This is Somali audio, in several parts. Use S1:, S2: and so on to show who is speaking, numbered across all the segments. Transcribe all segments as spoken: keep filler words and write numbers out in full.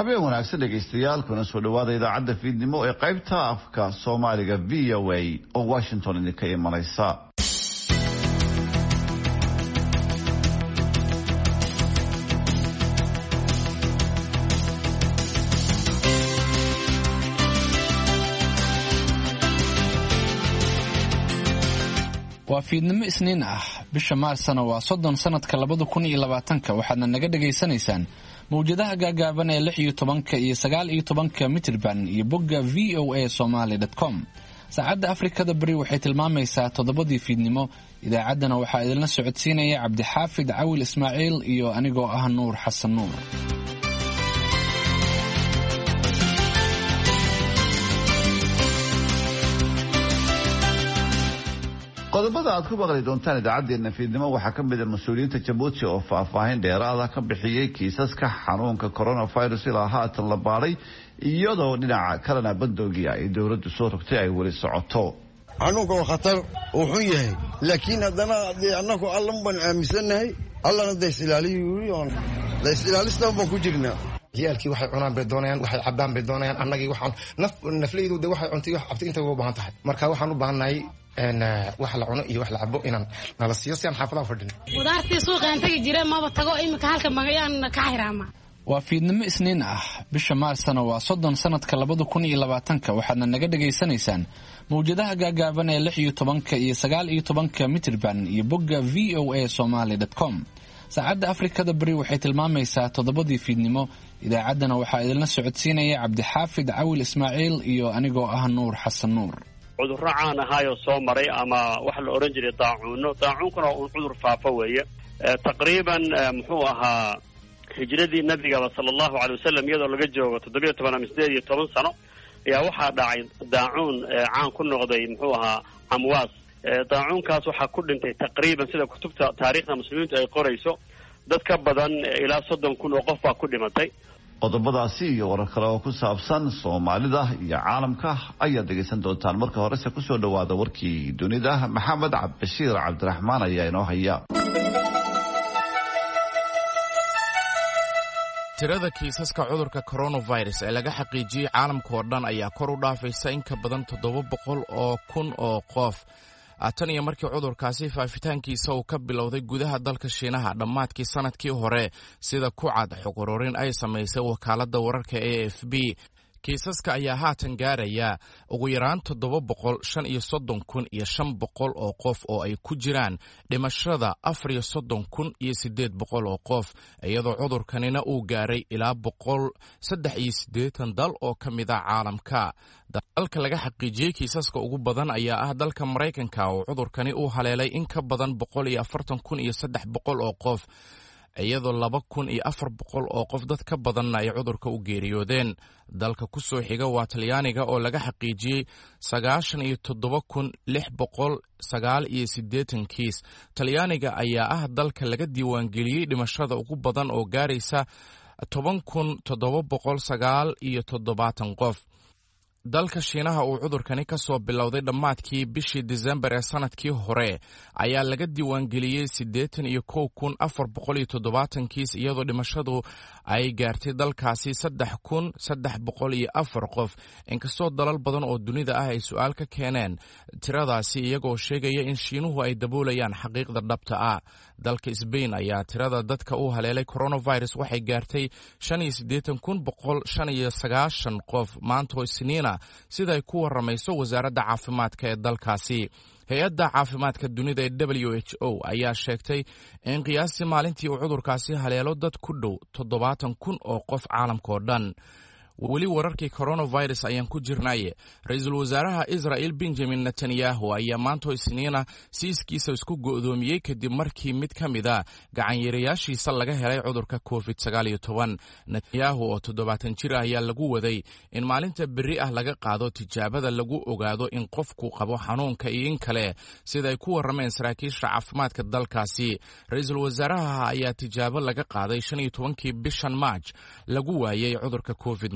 S1: habeen wanaagsan dhegaystayaal kuna soo dhawaada idaacadda fiidnimo ee qaybta afka Soomaaliga V O A oo Washington idinka imanaysa.
S2: waa fiidnimo isniin ah bisha maarsana waa soddon sanadka labada kun iyo labaatanka waxaadna naga dhageysanaysaan mawjadaha gaagaaban ee lix iyo tobanka iyo sagaal iyo tobanka mitirban iyo bogga v o a somali dot com. saacadda afrikada bari waxay tilmaamaysaa toddobadii fiidnimo. idaacaddana waxaa idinla socodsiinaya cabdixaafid cawil ismaaciil iyo anigoo ah nuur xasan nuur.
S1: qodobada aad ku maqli doontaan idaacadeena fiidnimo waxaa ka mid ah mas'uuliyiinta Djibouti oo faahfaahin dheeraad ah ka bixiyay kiisaska xanuunka coronavirus ilaa haatan la baaray iyadoo dhinaca kalena bandowgii ay dowladdu soo rogtay ay weli socoto.
S3: xanuunka waa khatar oo xun yahay laakiin haddana annagu allan baan aaminsanahay allana days ilaaliyo days ilaalista baan ku jirnaa.
S4: ciyaalkii waxay cunaan bay doonayaan waxay cabaan bay doonayaan annagii waxaan naf nafleydu de waxay cuntay wax cabti inta ugu baahan tahay marka waxaan u baahanahay een wax la cuno iyo wax la cabo inaan nala siiyo si aan xaafadaha fadhino.
S5: qudaartii suuqa aan tagi jiray maba tago imika halka magayaan ka xiraama.
S2: waa fiidnimo isniin ah bisha maarsana waa soddon sanadka labada kun iyo labaatanka waxaadna naga dhageysanaysaan mawjadaha gaagaaban ee lix iyo tobanka iyo sagaal iyo tobanka mitirban iyo bogga v o a somali dot com. saacadda afrikada bari waxay tilmaamaysaa toddobadii fiidnimo. idaacaddana waxaa idinla socodsiinaya cabdixaafid cawil ismaaciil iyo anigoo ah nuur xasan nuur.
S6: cudurro caan ahaayoo soo maray ama waxa la odhan jiray daacuuno daacuunkuna uu cudur faafo weeye. taqriiban muxuu ahaa hijradii nabigaba sala allahu calay wasalam iyadoo laga joogo toddobiyo toban ama sideed iyo toban sano ayaa waxaa dhacay daacuun caan ku noqday muxuu ahaa camwaas. daacuunkaas waxaa ku dhintay taqriiban sida kutubta taariikhda muslimiintu ay qorayso dad ka badan ilaa soddon kun oo qof baa ku dhimatay.
S1: qodobadaasi iyo warar kale oo ku saabsan Soomaalida iyo caalamka ayaad dhegeysan doontaan. marka horese ku soo dhawaada warkii dunida. maxamed cabdishiir cabdiraxmaan ayaa inoo haya.
S7: tirada kiisaska cudurka coronavirus ee laga xaqiijiyay caalamka oo dhan ayaa kor u dhaafaysa in ka badan toddoba boqol oo kun oo qof. tan iyo markii cudurkaasi faafitaankiisa uu ka bilowday gudaha dalka Shiinaha dhammaadkii sanadkii hore sida ku cad xog ururin ay samaysay wakaaladda wararka A F B. kiisaska ayaa haatan gaaraya ugu yaraan toddoba boqol shan iyo soddon kun iyo shan boqol oo qof oo ay ku jiraan dhimashada afar iyo soddon kun iyo siddeed boqol oo qof iyadoo cudurkanina uu gaaray ilaa boqol saddex iyo siddeetan dal oo ka mid ah caalamka. dalka laga xaqiijiyey kiisaska ugu badan ayaa ah dalka Maraykanka oo cudurkani uu haleelay in ka badan boqol iyo afartan kun iyo saddex boqol oo qof iyadoo laba kun iyo afar boqol oo qof dad ka badanna ay cudurka u geeriyoodeen. dalka ku soo xiga waa Talyaaniga oo laga xaqiijiyey sagaashan iyo toddoba kun lix boqol sagaal iyo siddeetan kiis. Talyaaniga ayaa ah dalka laga diiwaangeliyey dhimashada ugu badan oo gaaraysa toban kun toddoba boqol sagaal iyo toddobaatan qof. dalka Shiinaha uu cudurkani ka soo bilowday dhammaadkii bishii December ee sanadkii hore ayaa laga diiwaangeliyey siddeetan iyo kow kun afar boqol iyo toddobaatan kiis iyadoo dhimashadu ay gaartay dalkaasi saddex kun saddex boqol iyo afar qof. inkastoo dalal badan oo dunida ah ay su'aal ka keeneen tiradaasi iyagoo sheegaya in Shiinuhu ay daboolayaan xaqiiqda dhabta ah. dalka Spain ayaa tirada dadka uu haleelay coronavirus waxay gaartay shan iyo siddeetan kun boqol shan iyo sagaashan qof maanta oo Isniina sida ay ku waramayso wasaaradda caafimaadka ee dalkaasi. hay-adda caafimaadka dunida ee W H O ayaa sheegtay in qiyaastii maalintii uu cudurkaasi haleelo dad ku dhow toddobaatan kun oo qof caalamka oo dhan. weli wararkii coronavirus ayaan ku jirnaaye ra-iisul wasaaraha Israel Benjamin Netanyahu ayaa maanta Isniina siiskiisa isku go'doomiyey kadib markii mid ka mid a gacanyareyaashiisa laga helay cudurka covid sagaal iyo toban. Netanyahu oo toddobaatan jir ayaa lagu waday in maalinta berri ah laga qaado tijaabada lagu ogaado in qofku qabo xanuunka iyo in kale sida ay ku warameen saraakiisha caafimaadka dalkaasi. ra-iisul wasaaraha ayaa tijaabo laga qaaday shan iyo tobankii bishan March lagu waayay cudurka covid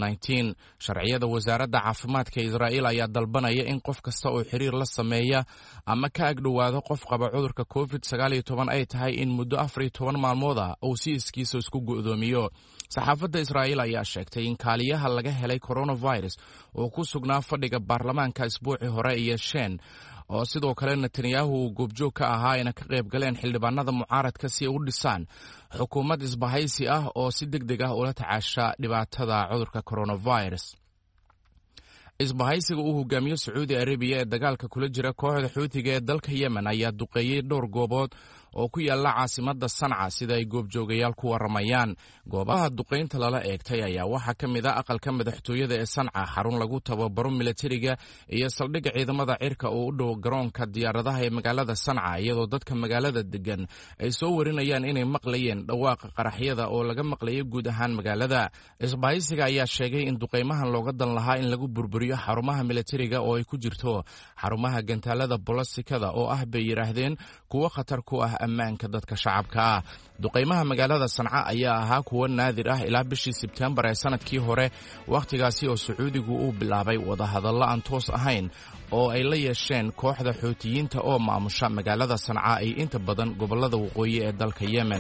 S7: nneteen. Sharciyada wasaaradda caafimaadka Israa'iil ayaa dalbanaya in qof kasta oo xiriir la sameeya ama ka agdhowaado qof qaba cudurka covid sagaal iyo toban ay tahay in muddo afar iyo toban maalmood ah uu si iskiisa isku go'doomiyo. Saxaafadda Israa'iil ayaa sheegtay in kaaliyaha laga helay coronavirus uu ku sugnaa fadhiga baarlamaanka isbuucii hore iyo shan oo sidoo kale Netanyahu uu goobjoog ka ahaa inay ka qayb galeen xildhibaanada mucaaradka si ay u dhisaan xukuumad isbahaysi ah oo si degdeg ah ula tacaasha dhibaatada cudurka coronavirus. Isbahaysiga uu hogaamiyo Sacuudi Arabiya ee dagaalka kula jira kooxda Xuutiga ee dalka Yemen ayaa duqeeyay dhowr goobood oo ku yaala caasimadda Sanca sida ay goobjoogayaal ku waramayaan. Goobaha duqeynta lala eegtay ayaa waxaa ka mid ah aqalka madaxtooyada ee Sanca, xarun lagu tababaro militariga iyo saldhigga ciidamada cirka oo u dhow garoonka diyaaradaha ee magaalada Sanca, iyadoo dadka magaalada degan ay soo warinayaan inay maqlayeen dhawaaqa qaraxyada oo laga maqlayay guud ahaan magaalada. Isbahaysiga ayaa sheegay in duqeymahan looga dan lahaa in lagu burburiyo xarumaha militariga oo ay ku jirto xarumaha gantaalada bolastikada oo ah bay yiraahdeen kuwo khatar ku ah ammaanka dadka shacabka ah. Duqeymaha magaalada Sanca ayaa ahaa kuwo naadir ah ilaa bishii Sebtembar ee sanadkii hore, wakhtigaasi oo Sacuudigu uu bilaabay wadahadallo aan toos ahayn oo ay la yeesheen kooxda Xuutiyiinta oo maamusha magaalada Sanca iyo inta badan gobollada waqooyi ee dalka Yemen.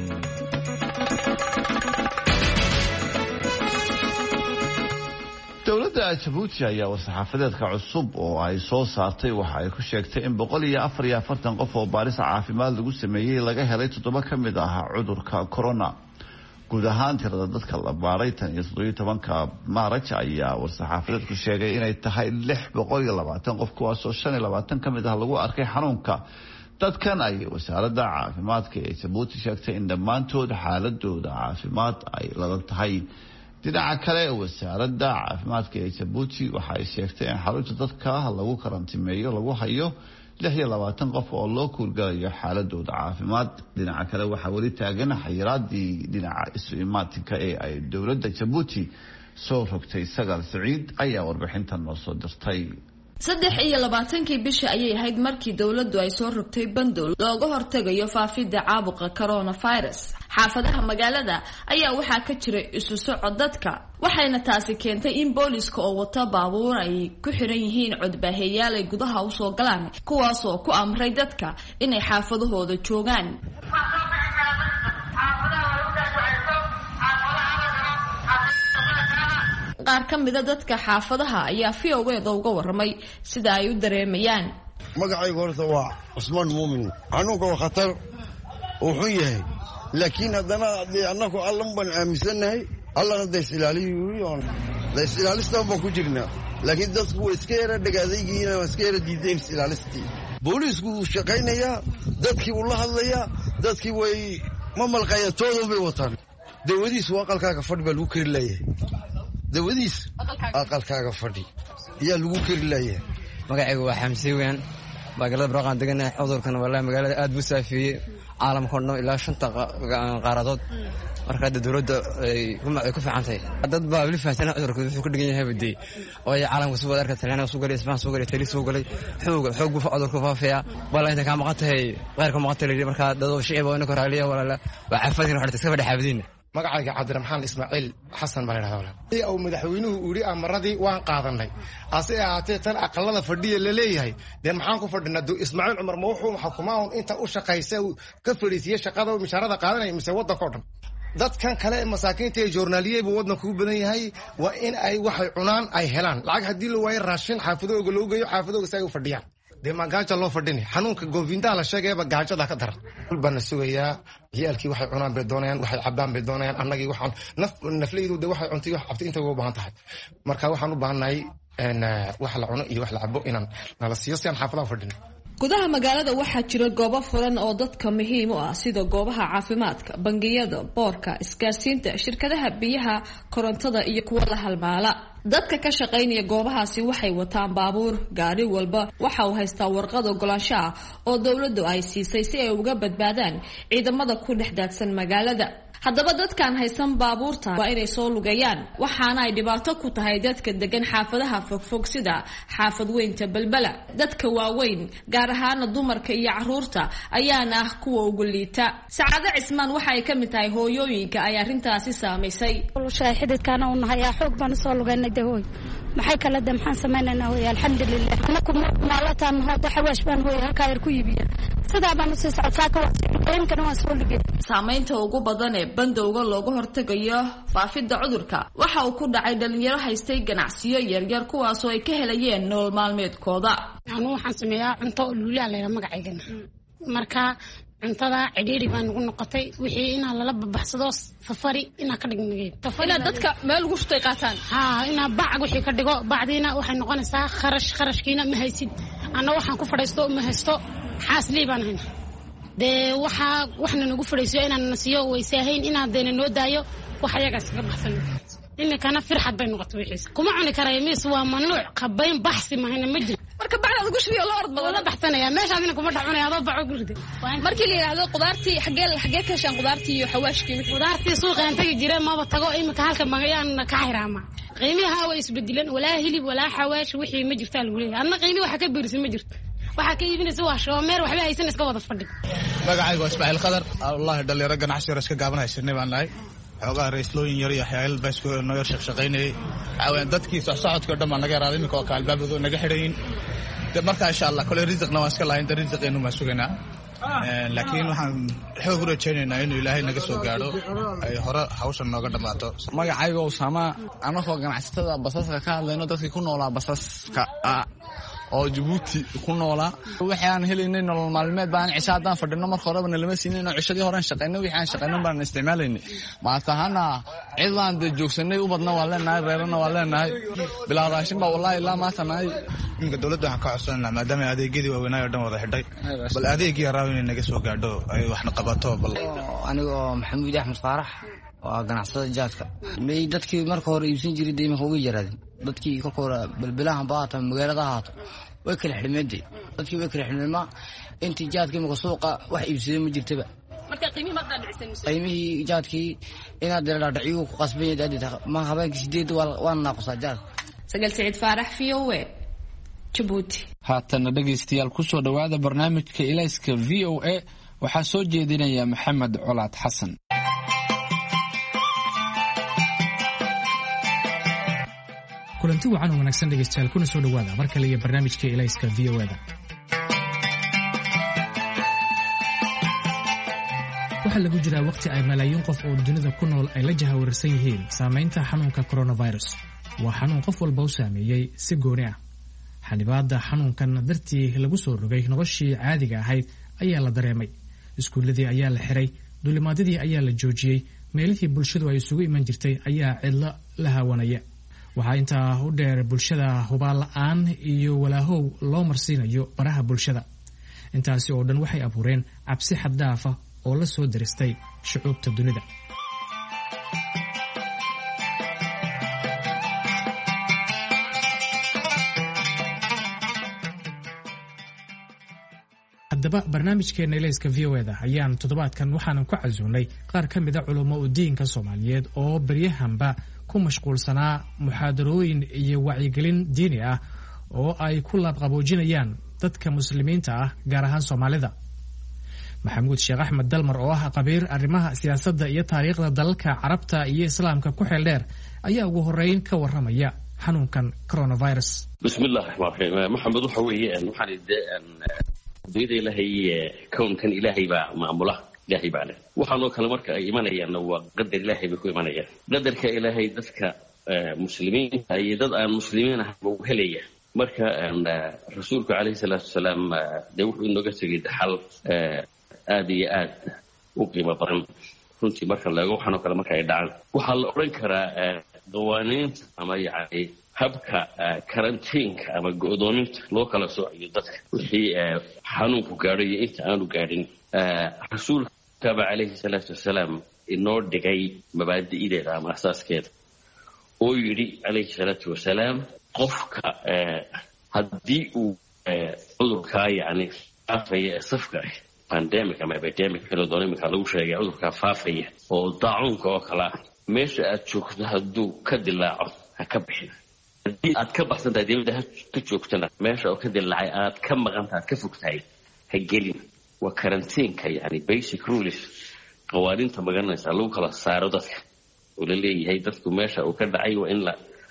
S1: dowladda Djibouti ayaa war-saxaafadeedka cusub oo ay soo saartay waxa ay ku sheegtay in boqol iyo afar iyo afartan qof oo baaris caafimaad lagu sameeyay laga helay toddoba ka mid ah cudurka corona. guud ahaan tirada dadka la baaray tan iyo toddoba iyo tobanka Maarch ayaa war-saxaafadeedku sheegay inay tahay lix boqol iyo labaatan qof, kuwaas oo shan iyo labaatan ka mid ah lagu arkay xanuunka. dadkan ay wasaaradda caafimaadka ee Djibouti sheegtay in dhammaantood xaaladooda caafimaad ay ladan tahay. dhinaca kale wasaaradda caafimaadka ee Djibouti waxa ay sheegtay in xarunta dadka lagu karantimeeyo lagu hayo lix iyo labaatan qof oo loo kuurgalayo xaaladooda caafimaad. dhinaca kale waxaa weli taagan xayiraadii dhinaca isu imaatinka ee ay dowladda Djibouti soo rogtay. Sagaal Saciid ayaa warbixintan noo soo dirtay.
S8: saddex iyo labaatankii bisha ayay ahayd markii dowladdu ay soo rogtay bandool looga hortagayo faafidda caabuqa coronavirus. xaafadaha magaalada ayaa waxaa ka jiray isu socod dadka, waxayna taasi keentay in booliska oo wata baabuur ay ku xiran yihiin codbaaheyaal ay gudaha u soo galaan, kuwaas oo ku amray dadka inay xaafadahooda joogaan. qaar ka mida dadka xaafadaha ayaa V O A da uga waramay sida ay u dareemayaan.
S3: magacaygu horta waa Cusmaan Muumin. xanuunka waa khatar oo xun yahay, laakiin haddana dee annagu allan baan aaminsanahay, allana da isilaaliyo da isilaalista baan ku jirnaa, laakiin dadku way iska yara dhagaadaygiina waa iska yara diideen isilaalistii. boolisku wuu shaqaynayaa, dadkii wuu la hadlayaa, dadkii way ma malqaya toodan bay wataan. dawadiis waa aqalkaaga fadhi baa lagu kari layahay. dawadiis aqalkaaga fadhi ayaa lagu kari layahay.
S9: magacaygu waa Xamsi weyn, magaalada Barqaan deganahay. cudurkan wallahi magaalada aad buu saafiyay caalamka oo dhan ilaa shanta qaaradood. marka dawladda ay ku fiicantahay dad baa wali faahsan cudurka wuxuu ku dhigan yahay badii oo ay caalamka soo wada Talyaaniga soo galay, Isbaan soo galay, Tali soo galay, xoog xoog buu cudurka faafiya. wallahi inta ka maqantay qeyrka maqantay marka dad shicib oo inka raaliya walaala waa xafadin waxa iska fadhi xafadin.
S4: magacayga Cabdiraxmaan Ismaaciil Xasan baa la yiraahdaa. ee uu madaxweynuhu u yiri amaradii waan qaadanay, ase ahaatee tan aqalada fadhiya la leeyahay dee maxaan ku fadhinaa? Ismaaciil Cumar ma wuxuu xukumaa inta u shaqaysay ka fariisiyay shaqada oo mishaarada qaadanay mise wadanka oo dhan. dadkan kale masaakiinta ee joornaaliyeed buu wadanku u badan yahay, waa in ay waxay cunaan ay helaan. lacag hadii la waayo raashin xaafadooga loo geeyo, xaafadooga say u fadhiyaan. dee ma gaajo loo fadhini? xanuunka goofinta la sheegayba gaajada ka daran. walbana sugayaa ciyaalkii waxay cunaan bay doonayaan, waxay cabaan bay doonayaan. annagii waxaan naf nafleydu de waxay cuntay wax cabtay inta ugu baahan tahay. marka waxaan u baahanahay in wax la cuno iyo wax la cabo inaan nala siiyo si aan xaafadaha u fadhino.
S8: gudaha magaalada waxaa jira goobo furan oo dadka muhiim u ah sida goobaha caafimaadka, bangiyada, boorka, isgaarsiinta, shirkadaha biyaha, korontada iyo kuwa la halmaala. dadka ka shaqaynaya goobahaasi waxay wataan baabuur, gaari walba waxa uu haystaa warqad ogolaansho ah oo dowladdu ay siisay si ay uga badbaadaan ciidamada ku dhex daadsan magaalada. haddaba dadkaan haysan baabuurta waa inay soo lugayaan waxaana ay dhibaato ku tahay dadka degan xaafadaha fogfog sida xaafad weynta balbala dadka waaweyn gaar ahaana dumarka iyo caruurta ayaana ah kuwa ugu liita sacaado cismaan waxa ay ka mid tahay hooyooyinka ay arrintaasi saamaysay
S10: xididkaana u nahay xoog baan soo lugaynay dahooy maxay kala damxan sameynaa way alxamdulillah anakum maalatan hada xawaash baan way halka yar ku yibiya sida baan soo socodkaa ka waasiin waa soo lugay
S8: saamaynta ugu badan ee bandowga looga hortagayo faafidda cudurka waxa uu ku dhacay dhalinyaro haystay ganacsiyo yaryar kuwaas oo ay ka helayeen nolol maalmeedkooda
S5: anu waxaan sameeyaa cunto luulaa leeyahay magaceygana marka cuntada cidhiiri baan ugu noqotay wixii inaa lala babaxsado safari inaa ka dhignay
S8: ina dadka meel ugu shutay qaataan
S5: ha ina bacag wixii ka dhigo bacdiina waxay noqonaysaa kharash kharashkiina ma haysid ana waxaan ku fadhiisto ma haysto xaasli baan hayna de waxa waxna nagu fadhiiso inaan nasiyo weysaahayn inaan deena noo daayo wax ayaga iska baxsan in kana firxad bay noqotay wixii kuma cuni karay miis waa mamnuuc qabayn baxsi ma hayna ma jiro
S8: marka bacda ugu shiyo la ord badan
S5: baxsanaya meeshaadina kuma dhacunay adoo baco guride
S8: markii la yiraahdo qudaartii xagee xagee ka shan qudaartii iyo xawaashkii
S5: qudaartii suuqa inta jira ma tago imika halka magayaan ka xiraama qiimaha way isbedilan walaa hilib walaa xawaash wixii ma jirta lagu leeyahay anna qiimi waxa ka biirsan ma jirto waxa ka iibinaysa waa shoomeer waxba haysan iska wada fadhi
S11: magacaygu waa Ismaaciil Qadar wallahi dhalinyaro ganacsi yar iska gaabanaysanay baan nahay xogaa raislooyin yar iyo xayal baasku noo yar shaqshaqaynay awaan dadkii soo socodka dhammaan naga yaraaday imika ka albaabadu naga xidhayn marka insha Allah kale rizqna waa iska laayn rizqeenu ma suganaa laakiin waxaan xoog u rajaynaynaa inuu Ilaahay naga soo gaaro ay hore hawshan nooga dhamaato
S2: magacaygu Usama anagoo ganacsatada basaska ka hadlayno dadkii ku noolaa basaska oo Djibouti ku noolaa waxaan helaynay nolol maalmeed baan cishaadaan fadhino marka horeba nalama siinayno cishadii hore shaqeynay wixii aan shaqeynay baan isticmaalaynay maantahana cidlaan de joogsanay u badna waa leenahay reerana waa leenahay bilaa raashin baa wallahi ilaa maanta nahay
S11: inka dawladda waxaan ka codsanaynaa maadaama adeegyadii waaweynaa oo dhan wada xidhay bal adeegii yaraaw inay naga soo gaadho ay waxna qabato bal
S9: anigoo Maxamuud Axmed Faarax waa ganacsada jaadka may dadkii marka hore iibsan jiray deemanka uga yaraadeen dadkii ka kora balbilahan baata magaalada haato way kala xidhmeeday dadkii way kala xidhmeema intii jaadkii ma suuqa wax iibsaday ma jirtaba
S8: marka qiimi ma dhacaysan
S9: qiimihii jaadkii inaad dheeraad dhaciyo ku qasbay daadida ma habeenkii sideed waa naaqsa jaad
S8: Sagal Saciid Faarax V O A Djibouti
S2: haatan dhageystayaal ku soo dhawaada barnaamijka Ilayska V O A waxa soo jeedinaya Maxamed Colaad Xasan
S12: kulanti wacan oo wanaagsan dhegeystayaal kuna soo dhawaada mar kale iyo barnaamijka Ilayska V O A da waxa lagu jiraa waqti ay malaayiin qof oo dunida ku nool ay la jahawarsan yihiin saameynta xanuunka coronavirus waa xanuun qof walba u saameeyay si gooni ah xanibaada xanuunkan dartii lagu soo rogay noloshii caadiga ahayd ayaa la dareemay iskuuladii ayaa la xiray duulimaadyadii ayaa la joojiyey meelihii bulshadu ay isugu iman jirtay ayaa cidlo la haawanaya waxaa intaa u dheer bulshada hubaal la'aan iyo walaahow loo marsiinayo baraha bulshada intaasi oo dhan waxay abuureen cabsi xad dhaaf ah oo la soo diristay shucuubta dunida haddaba barnaamijkeena Ilayska V O A da ayaan toddobaadkan waxaanan ku casuunay qaar ka mid a culummo u diinka Soomaaliyeed oo baryahanba ku mashquulsanaa muxaadarooyin iyo wacyigelin diini ah oo ay ku laabqaboojinayaan dadka muslimiinta ah gaar ahaan Soomaalida maxamuud sheekh axmed dalmar oo ah qabiir arrimaha siyaasadda iyo taariikhda dalalka carabta iyo islaamka ku xeel dheer ayaa ugu horeyn ka waramaya xanuunkan coronavirus
S13: bismillaahir rahmaanir rahiim maxamed waxa weeye waxaan ideen dawladda ilaahay koonkan ilaahay baa maamula ilaahay baa leh waxaanoo kale marka ay imanayaan waa qadar ilaahay bay ku imanayaan qadarka ilaahay dadka muslimiinta iyo dad aan muslimiin ahayn buu helaya marka rasuulku calayhi salaatu wasalaam dee wuxuu inooga tegay daxal aad iyo aad u qiimo badan runtii marka laego waxaanoo kale marka ay dhacaan waxaa la odhan karaa qawaaniinta ama yacni habka karantiinka ama go'doominta loo kala soocayo dadka wixii xanuunku gaadho iyo inta aanu gaadhin rasuulkaba calayhi salaatu wasalaam inoo dhigay mabaadi'deeda ama asaaskeeda oo yidhi calayhi salaatu wasalaam qofka haddii uu cudurkaa yacni faafaya ee safka ah pandemic ama epidemic kala doon iminka lagu sheegay cudurka faafaya oo daacuunka oo kala meesha aad joogto hadduu ka dilaaco ha ka bixin haddii aad ka baxsantahay dibadda ha ka joogtana meesha oo ka dilaacay aad ka maqantahay ka fogtahay ha gelin waa karantiinka yani basic rules qawaaniinta magaranaysa lagu kala saaro dadka oo la leeyahay dadku meesha uu ka dhacay waa in la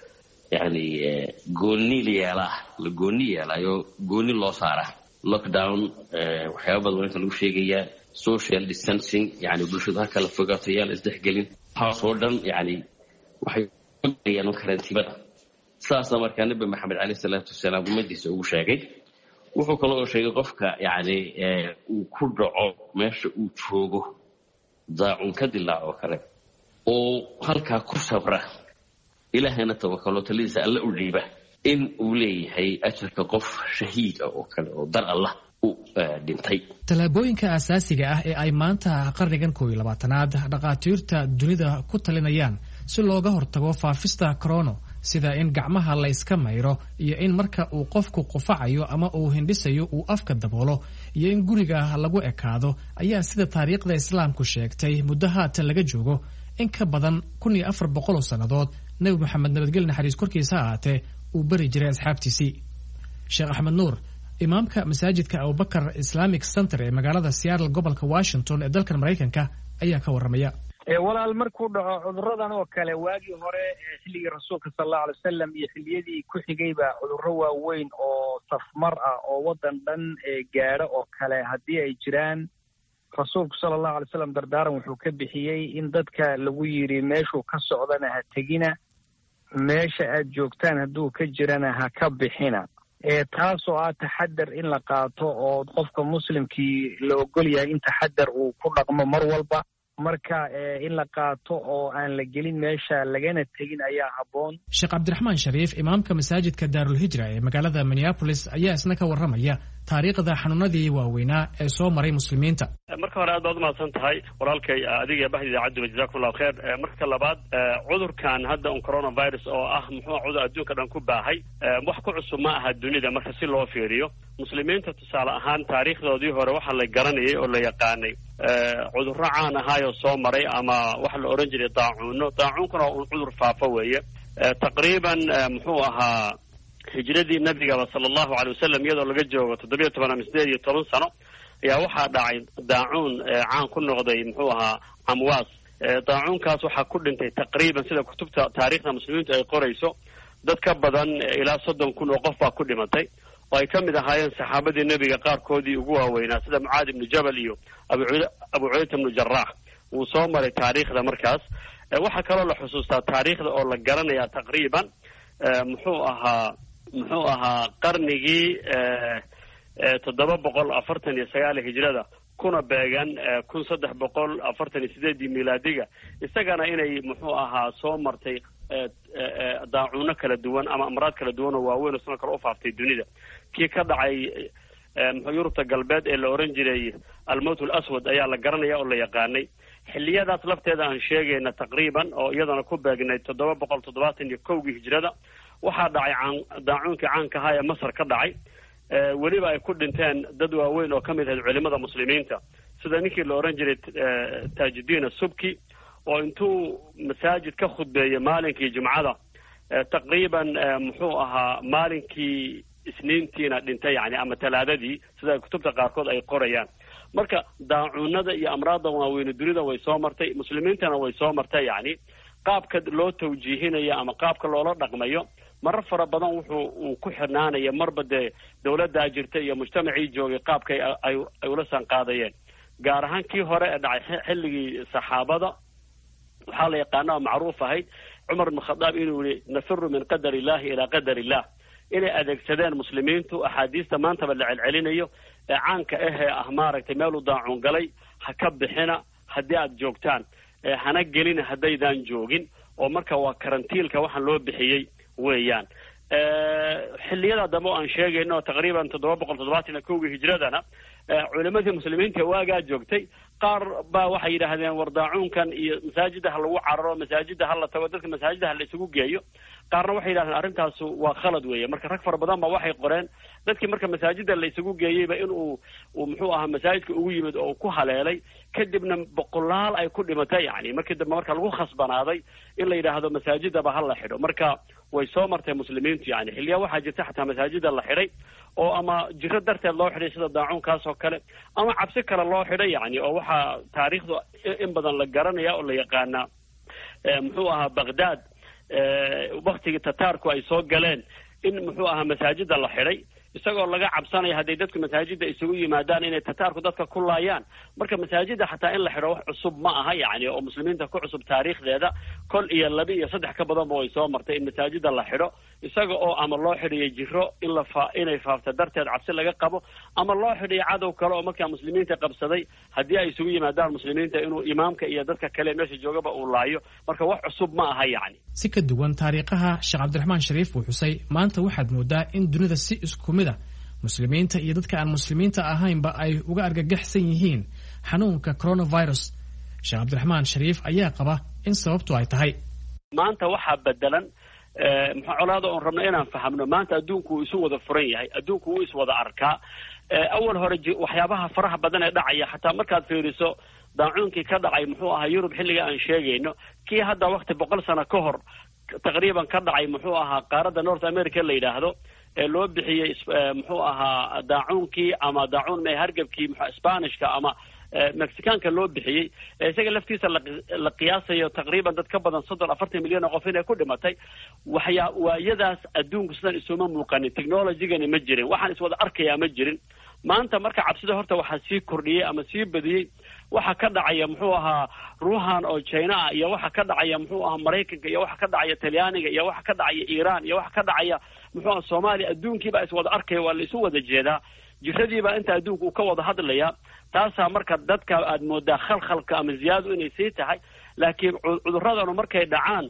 S13: yani gooni yeelaa la gooni yeelaayo gooni loo saaraa lockdown waxyaaba badan inta lagu sheegayaa social distancing yani bulshada ha kala fogaato yaa la isdhexgelin waxaasoo dhan yani waxay ayaan karantiibada saasna markaa nabi maxamed caleyhi salaatu wasalaam ummadiisa ugu sheegay wuxuu kaloo sheegay qofka yani uu ku dhaco meesha uu joogo daacun ka dilaaco kale oo halkaa ku sabra ilaahayna tawakalo taliisa alla u dhiiba in uu leeyahay ajarka qof shahiid ah oo kale oo dar allah u dhintay.
S12: Tallaabooyinka asaasiga ah ee ay maanta qarnigan koob iyo labaatanaad dhaqaatiirta dunida ku talinayaan si looga hortago faafista corona sida in gacmaha la iska mayro iyo in marka uu qofku qufacayo ama uu hindhisayo uu afka daboolo iyo in guriga lagu ekaado ayaa sida taariikhda islaamku sheegtay muddo haatan laga joogo in ka badan kun iyo afar boqol sannadood nabi maxamed nabadgelyo naxariis korkiisa ahaatee uu bari jiray asxaabtiisii. Sheekh Axmed Nuur imaamka masaajidka Abubakar Islamic Center ee magaalada Seattle gobolka Washington ee dalka Mareykanka ayaa ka warramaya.
S14: walaal markuu dhaco cuduradan oo kale waagii hore xilligii rasuulka sallallahu alayhi wasallam iyo xilliyadii ku xigayba cudurro waaweyn oo safmar ah oo wadan dhan gaadho oo kale haddii ay jiraan rasuulku sallallahu alayhi wasallam dardaaran wuxuu ka bixiyey in dadka lagu yiri meeshuu ka socdana ha tegina meesha aad joogtaan hadduu ka jirana ha ka bixina taasoo ah taxadar in la qaato oo qofka muslimkii la ogol yahay in taxadar uu ku dhaqmo mar walba marka in la qaato oo aan la gelin meesha lagana tegin ayaa habboon.
S12: Sheekh Cabdiraxmaan Shariif imaamka masaajidka Daarul Hijra ee magaalada Minneapolis ayaa isna ka warramaya taariikhda xanuunadii waaweynaa ee soo maray muslimiinta.
S6: marka hore aad baad umahadsan tahay walaalkay adiga bahdi idaacadda jazakumullahu khair. marka labaad cudurkan hadda un coronavirus oo ah muxuu cudur adduunka dhan ku baahay wax ku cusub ma aha dunida marka si loo fiiriyo muslimiinta tusaale ahaan taariikhdoodii hore waxa la garanayay oo la yaqaanay cudurro caan ahaayoo soo maray ama waxa la oran jiray daacuuno daacuunkuna un cudur faafo weeye taqriiban muxuu ahaa hijradii nabigaba sala allahu calay wasalam iyadoo laga joogo toddobiyo toban ama sideed iyo toban sano ayaa waxaa dhacay daacuun caan ku noqday muxuu ahaa amwaas daacuunkaas waxaa ku dhintay taqriiban sida kutubta taariikhda muslimiintu ay qorayso dad ka badan ilaa soddon kun oo qof baa ku dhimatay oo ay ka mid ahaayeen saxaabadii nebiga qaarkoodii ugu waaweynaa sida mucaad ibnu jabal iyo abu cubayda ibnu jaraax wuu soo maray taariikhda markaas. waxaa kaloo la xusuustaa taariikhda oo la garanayaa taqriiban muxuu ahaa muxuu ahaa qarnigii toddoba boqol afartan iyo sagaal hijrada kuna beegan kun saddex boqol afartan iyo sideedii milaadiga isagana inay muxuu ahaa soo martay daacuuno kala duwan ama amraad kala duwan oo waaweyn oo sano kale u faaftay dunida. kii ka dhacay yurubta galbeed ee la oran jiray almowt alaswad ayaa la garanaya oo la yaqaanay. xilliyadaas lafteeda aan sheegayna taqriiban oo iyadana ku beegnay toddoba boqol toddobaatan iyo kowgii hijrada waxaa dhacay daacuunkii caanka ahaa ee masar ka dhacay weliba ay ku dhinteen dad waaweyn oo ka mid ahayd culimada muslimiinta sida ninkii la oran jiray taajudiin asubki oo intuu masaajid ka khudbeeyey maalinkii jumcada taqriiban muxuu ahaa maalinkii isniintiina dhintay yani ama talaadadii sida kutubta qaarkood ay qorayaan. marka daacuunada iyo amraadda waaweyne dunida way soo martay muslimiintana way soo martay yani qaabka loo tawjiihinayo ama qaabka loola dhaqmayo marar fara badan wuxuu uu ku xirnaanaya marba dee dawladdaa jirta iyo mujtamacii joogay qaabkay ay ula sanqaadayeen gaar ahaan kii hore ee dhacay xilligii saxaabada waxaa la yaqaana oo macruuf ahayd cumar ibn khadaab inuu yihi nafiru min qadari illahi ilaa qadari illah inay adeegsadeen muslimiintu axaadiista maantaba la celcelinayo ee caanka ahee ah maaragtay meeluu daacuun galay ha ka bixina haddii aad joogtaan hana gelina haddaydaan joogin oo marka waa karantiilka waxaan loo bixiyey weeyaan. xilliyada dambe oo aan sheegayno taqriiban toddoba boqol toddobaatan iyo kowgii hijradana culimadii muslimiinta waagaa joogtay qaar baa waxay yidhaahdeen war daacuunkan iyo masaajida ha lagu cararo, masaajida ha la tago, dadka masaajida ha la isugu geeyo. qaarna waxay yidhahdeen arrintaas waa khalad weeye. marka rag fara badan ba waxay qoreen dadkii marka masaajida la isugu geeyeyba in uu uu muxuu ahaa masaajidka ugu yimid oo ku haleelay, kadibna boqolaal ay ku dhimatay. yani markii dambe marka lagu khasbanaaday in la yidhaahdo masaajidaba ha la xidho. marka way soo martay muslimiintu. yani xilliyaa waxaa jirta xataa masaajida la xidhay oo ama jiro darteed loo xidhay sida daacuunkaas oo kale, ama cabsi kale loo xidhay. yani oo waxaa taariikhdu in badan la garanaya oo la yaqaanaa muxuu ahaa Baghdad waktigii tataarku ay soo galeen in muxuu ahaa masaajida la xidhay isagoo laga cabsanaya hadday dadku masaajida isugu yimaadaan inay tataarku dadka ku laayaan. marka masaajida xataa in la xidho wax cusub ma aha, yani oo muslimiinta ku cusub taariikhdeeda. kol iyo laba iyo saddex ka badanba way soo martay in masaajida la xidho isaga oo ama loo xidhiyo jiro in la fa inay faafta darteed cabsi laga qabo, ama loo xidhiyo cadow kale oo markaa muslimiinta qabsaday haddii ay isugu yimaadaan muslimiinta inuu imaamka iyo dadka kale meesha joogaba uu laayo. marka wax cusub ma aha. yani
S12: si ka duwan taariikhaha sheekh cabdiraxmaan shariif uu xusay, maanta waxaad moodaa in dunida si isku mid ah muslimiinta iyo dadka aan muslimiinta ahaynba ay uga argagaxsan yihiin xanuunka coronavirus. sheekh cabdiraxmaan shariif ayaa qaba in sababtu ay tahay
S6: maanta waxaa bedelan maxaa colaada oon rabno inaan fahamno. maanta adduunku uu isu wada furan yahay, adduunku uu iswada arkaa. awal hore waxyaabaha faraha badan ee dhacaya xataa markaad fiiriso daacuunkii ka dhacay muxuu ahaa Yurub xilliga aan sheegayno, kii hadda waqti boqol sano ka hor taqriiban ka dhacay muxuu ahaa qaaradda North America la yidhaahdo ee loo bixiyey muxuu ahaa daacuunkii ama daacuun mee hargabkii Spanishka ama Mexicaanka loo bixiyey. isaga laftiisa la qiyaasayo taqriiban dad ka badan soddon afartan milyan oo qof inay ku dhimatay. waxyaa waayadaas adduunku sidan isuma muuqanin, technologygani ma jirin, waxaan iswada arkayaa ma jirin. maanta marka cabsida horta waxaa sii kordhiyey ama sii badiyey waxa ka dhacaya muxuu ahaa ruuhan oo China ah, iyo waxa ka dhacaya muxuu ahaa Mareykanka, iyo waxa ka dhacaya Talyaaniga, iyo waxa ka dhacaya Iran, iyo waxa ka dhacaya muxuu ahaa Soomaaliya. adduunkiiba iswada arkaya, waa la isu wada jeedaa. jiradiiba inta adduunku uu ka wada hadlaya. taasaa marka dadka aad moodaa khalkhalka ama ziyaado inay sii tahay. laakiin cudurradanu markay dhacaan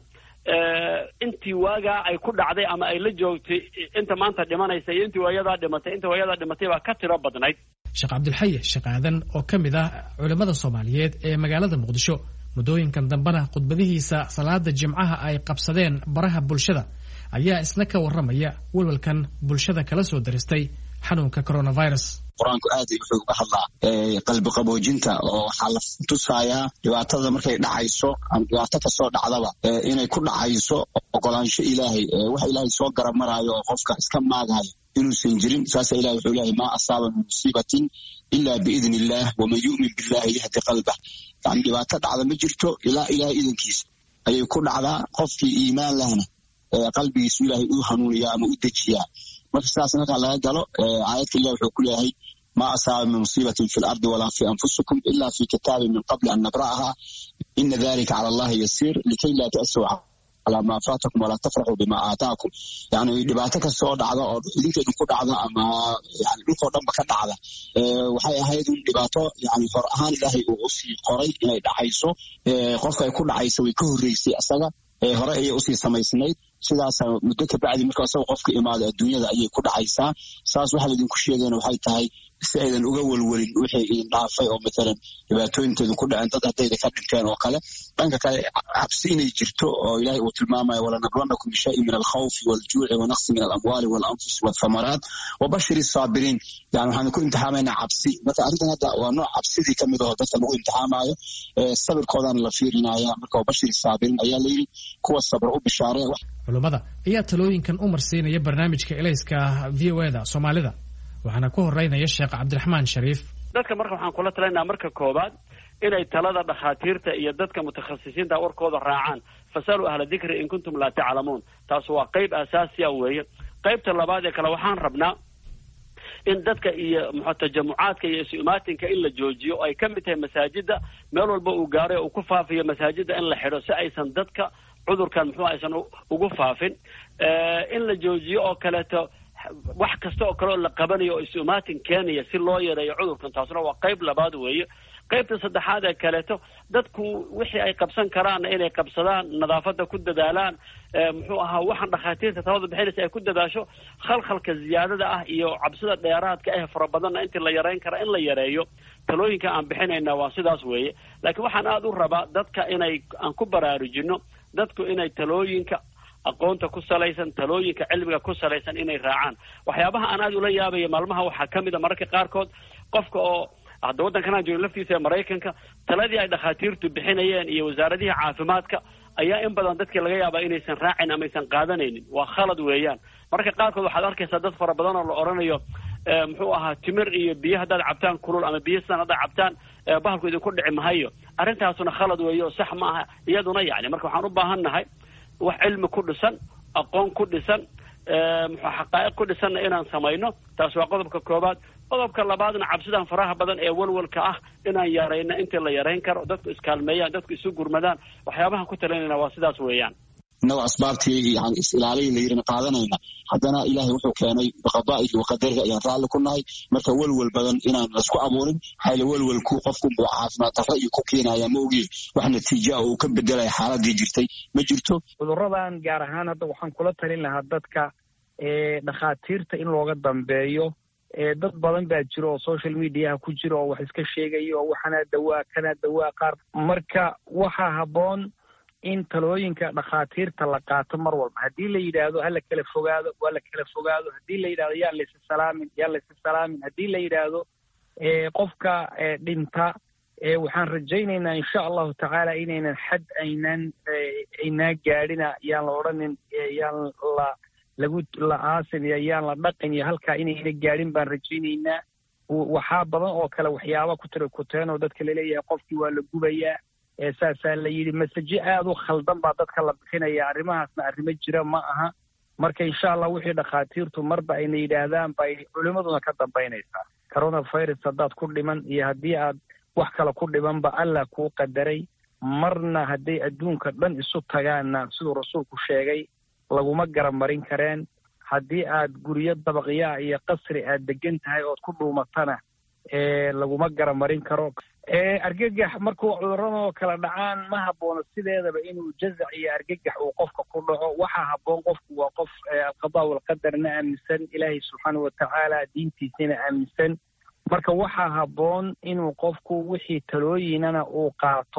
S6: intii waagaa ay ku dhacday ama ay la joogtay inta maanta dhimanaysa iyo intii waayadaa dhimatay inta waayadaa dhimatay baa ka tiro badnayd.
S12: sheekh cabdilxaye sheekh aadan oo ka mid ah culimmada Soomaaliyeed ee magaalada Muqdisho, muddooyinkan dambena khudbadihiisa salaada jimcaha ay qabsadeen baraha bulshada, ayaa isna ka warramaya walwalkan bulshada kala soo daristay xanuunka coronavirus.
S15: qur-aanku aad wuxuu uga hadlaa qalbi qaboojinta, oo waxaa la tusayaa dhibaatada markay dhacayso ama dhibaato kasoo dhacdaba inay ku dhacayso ogolaansho ilaahay, wax ilaahay soo garab maraayo oo qofka iska maagayo inuusan jirin. saasa ilahay wuxuu leeyahay maa asaaba min musiibatin ilaa biidni illaah waman yu'min billahi yahdi qalbah. yani dhibaato dhacda ma jirto ilaa ilahay idankiisa ayay ku dhacdaa. qofkii iimaan lahna qalbigiisu ilaahay uu hanuuniyaa ama u dejiyaa. marka sidaas markaa laga galo aayadka ilahi wuxuu ku leeyahay ma asaaba min musiibatin fi lardi walaa fi anfusikum ila fi kitaabin min qabli an nabra'aha ina dalika cala allahi yasiir likay laa ta'saw calaa ma faatakum walaa tafraxuu bima aataakum. yani dhibaato kasoo dhacda oo idinka idinku dhacda ama yani dhulkoo dhanba ka dhacda waxay ahayd un dhibaato yani hor ahaan ilaahay uu usii qoray inay dhacayso. qofka ay ku dhacaysa way ka horreysay asaga, hore ayay usii samaysnayd. sidaas muddo ka bacdi marka asagoo qofka imaado adduunyada ayay ku dhacaysaa. saas waxaa idinku sheegayna waxay tahay si aydan uga welwelin wixii idin dhaafay oo matalan dhibaatooyinteedu ku dhaceen dad haddayda ka dhinteen oo kale. dhanka kale cabsi inay jirto oo ilaahay uu tilmaamayo walanabluwannakum bishayin min alkhawfi waljuuci wanaqsi min alamwaali walanfusi walthamaraat wabashiri saabiriin. yani waxaan ku imtixaamaynaa cabsi. marka arrintan hadda waa nooc cabsidii kamid aho dadka lagu imtixaamayo, sabirkoodana la fiirinaya. marka wabashiri saabiriin ayaa layidhi, kuwa sabra u bishaaree.
S12: culummada ayaa talooyinkan u marsiinaya barnaamijka elayska v o eda Soomaalida, waxaana ku horeynaya sheekh cabdiraxmaan shariif.
S6: dadka marka waxaan kula talinayaa marka koobaad inay talada dhakhaatiirta iyo dadka mutakhasisiinta warkooda raacaan. fasaluu ahla dikri in kuntum laa taclamuun. taas waa qayb asaasiya weeye. qaybta labaad ee kale waxaan rabnaa in dadka iyo muxuu tajamucaadka iyo isu-imaatinka in la joojiyo, ay ka mid tahay masaajida meel walba uu gaaray uu ku faafiyo masaajida in la xidho si aysan dadka cudurkan muxuu aysan ugu faafin. in la joojiyo oo kaleeto wax kasta oo kale oo la qabanayo oo isu-imaatin keenaya si loo yareeyo cudurkan. taasna waa qayb labaad weeye. qaybta saddexaad ee kaleeto dadku wixii ay qabsan karaanna inay qabsadaan, nadaafada ku dadaalaan, muxuu ahaa waxaan dhakhaatiirta talada bixinaysa ay ku dadaasho, khalkhalka ziyaadada ah iyo cabsida dheeraadka ah fara badanna intii la yareyn kara in la yareeyo. talooyinka aan bixinayna waa sidaas weeye. laakiin waxaan aada u rabaa dadka inay aan ku baraarujino dadku inay talooyinka aqoonta ku salaysan, talooyinka cilmiga ku salaysan inay raacaan. waxyaabaha aan aada ula yaabaya maalmaha waxaa ka mid a mararka qaarkood qofka oo hadda waddankanaan joogo laftiisa ee Maraykanka taladii ay dhakhaatiirtu bixinayeen iyo wasaaradihii caafimaadka ayaa in badan dadkii laga yaabaa inaysan raacin ama aysan qaadanaynin. waa khalad weeyaan. mararka qaarkood waxaad arkaysaa dad fara badan oo la odhanayo muxuu ahaa timir iyo biyo haddaad cabtaan kulul ama biyo sidan haddaad cabtaan bahalku idinku dhici mahayo. arrintaasuna khalad weeye oo sax ma aha iyaduna yacni. marka waxaan u baahan nahay wax cilmi ku dhisan, aqoon ku dhisan, muxuu xaqaa'iq ku dhisanna inaan samayno. taas waa qodobka koobaad. qodobka labaadna cabsidan faraha badan ee walwalka ah inaan yarayno intii la yarayn karo, dadku iskaalmeeyaan, dadku isu gurmadaan. waxyaabahan ku talinayna waa sidaas weeyaan.
S15: inagoo asbaabtii yani is-ilaalay la yirina qaadanayna haddana ilaahay wuxuu keenay biqadaa'ihi waqadarihi ayaan raalli ku nahay. marka welwel badan inaan laisku abuurin, hayla welwelku qofku buu caafimaad darro iyo ku keenaya ma ogi wax natiija uu ka bedelaya xaaladii jirtay ma jirto.
S14: cudurradan gaar ahaan hadda waxaan kula talin lahaa dadka dhakhaatiirta in looga dambeeyo. dad badan baa jiro oo social mediaha ku jiro oo wax iska sheegaya oo waxana dawaa kana dawaa qaar. marka waxaa habboon in talooyinka dhakhaatiirta la qaato mar walba. haddii la yidhaahdo hala kala fogaado waa la kala fogaado. haddii la yidhahdo yaan laysa salaamin yaan laysa salaamin. haddii la yidhaahdo qofka dhinta waxaan rajaynaynaa insha allahu tacaala inaynan xad aynaan aynaa gaadhina yaan la odhanin yaan la lagu la aasin iyo yaan la dhaqin iyo halkaa inayna gaadhin baan rajaynaynaa. waxaa badan oo kale waxyaaba ku tira kuteen oo dadka laleeyahay qofkii waa la gubayaa saasaa la yidhi. masaje aada u khaldan baa dadka la bixinaya. arrimahaasna arrimo jira ma aha. marka insha allah wixii dhakhaatiirtu marba ayna yidhaahdaan bay culimaduna ka dambaynaysaa. coronavirus haddaad ku dhiman iyo haddii aad wax kale ku dhimanba allah kuu qadaray. marna hadday adduunka dhan isu tagaanna siduu rasuulku sheegay laguma garamarin kareen. haddii aad guryo dabaqyaa iyo qasri aad degan tahay ood ku dhuumatana laguma garamarin karo. argagax markuu cudurradan oo kala dhacaan ma habboona sideedaba inuu jazac iyo argagax uu qofka ku dhaco. waxaa habboon qofku waa qof alqadaa walqadarna aaminsan, ilaahay subxaana watacaala diintiisana aaminsan. marka waxaa habboon inuu qofku wixii talooyinana uu qaato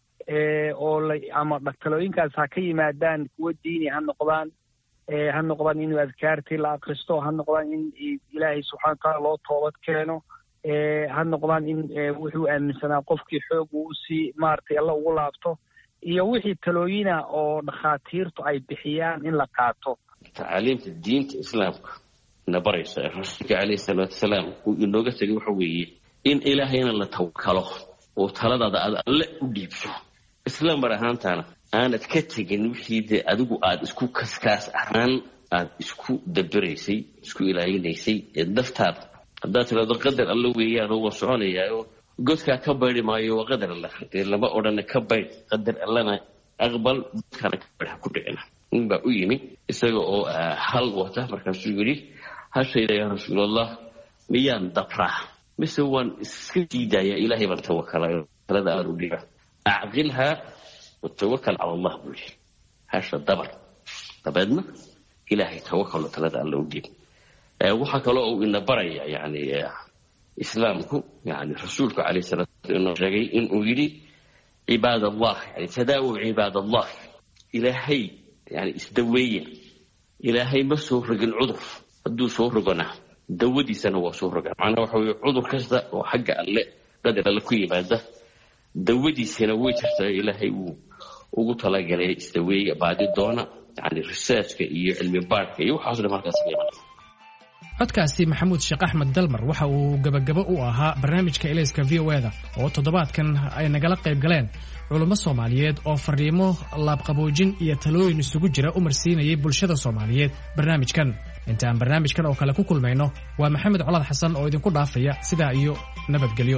S14: oo la ama talooyinkaas ha ka yimaadaan kuwa diini ha noqdaan ha noqdaan inuu adkaartii la akristo, ha noqdaan in ilaahay subxana watacaala loo toobad keeno, ha noqdaan in wuxuu aaminsanaa qofkii xoog uu usii maaragtay alla ugu laabto, iyo wixii talooyina oo dhakhaatiirtu ay bixiyaan in la qaato.
S13: tacaaliimta diinta islaamka na baraysa rasuulka calayhi salaatu wasalaam uu inooga tegay waxa weeye in ilaahayna la tawakalo oo taladaada aad alle u dhiibso. isla mar ahaantaana aanad ka tegin wixii dee adigu aad isku kaskaas ahaan aad isku dabiraysay, isku ilaahinaysay ee daftaada. haddaad tirahdo qadar alla weeyaan oo waa soconayaaoo godkaa ka baydi maayo waa qadar alla. dee lama odhana ka bayd qadar allana aqbal, godkaana ka bayd ha ku dhicina. nin baa u yimi isaga oo hal wata, markaasuu yidhi hashayda yaa rasuulallah miyaan dabraa mise waan iska diidayaa ilaahay baan tawakalayo talada aada u dhiba. acqilhaa watawakal cala allah buu yidhi. hasha dabar dabeedna ilaahay tawakalo talada alla u dhiib. waxaa kaloo uu ina baraya yani islaamku yani rasuulku calayhi salaatu wasallam inoo sheegay inuu yidhi cibaad allah yani tadaawu cibaad allah. ilaahay yani isdaweeya. ilaahay ma soo rogin cudur, hadduu soo rogona dawadiisana waa soo rogan. macnaha waxa weye cudur kasta oo xagga alle qadar alle ku yimaada dawadiisana way jirtaa. ilaahay uu ugu talagalay isdaweeya baadi doona yani researchka iyo cilmi baadhka iyo waxaas dhan markaas ka imanaya.
S12: codkaasi maxamuud sheekh axmed dalmar waxa uu gabagabo u ahaa barnaamijka elayska v o eda oo toddobaadkan ay nagala qayb galeen culummo soomaaliyeed oo fariimo laabqaboojin iyo talooyin isugu jira u marsiinayay bulshada soomaaliyeed barnaamijkan. inta aan barnaamijkan oo kale ku kulmayno waa maxamed colaad xasan oo idinku dhaafaya sidaa iyo nabadgelyo.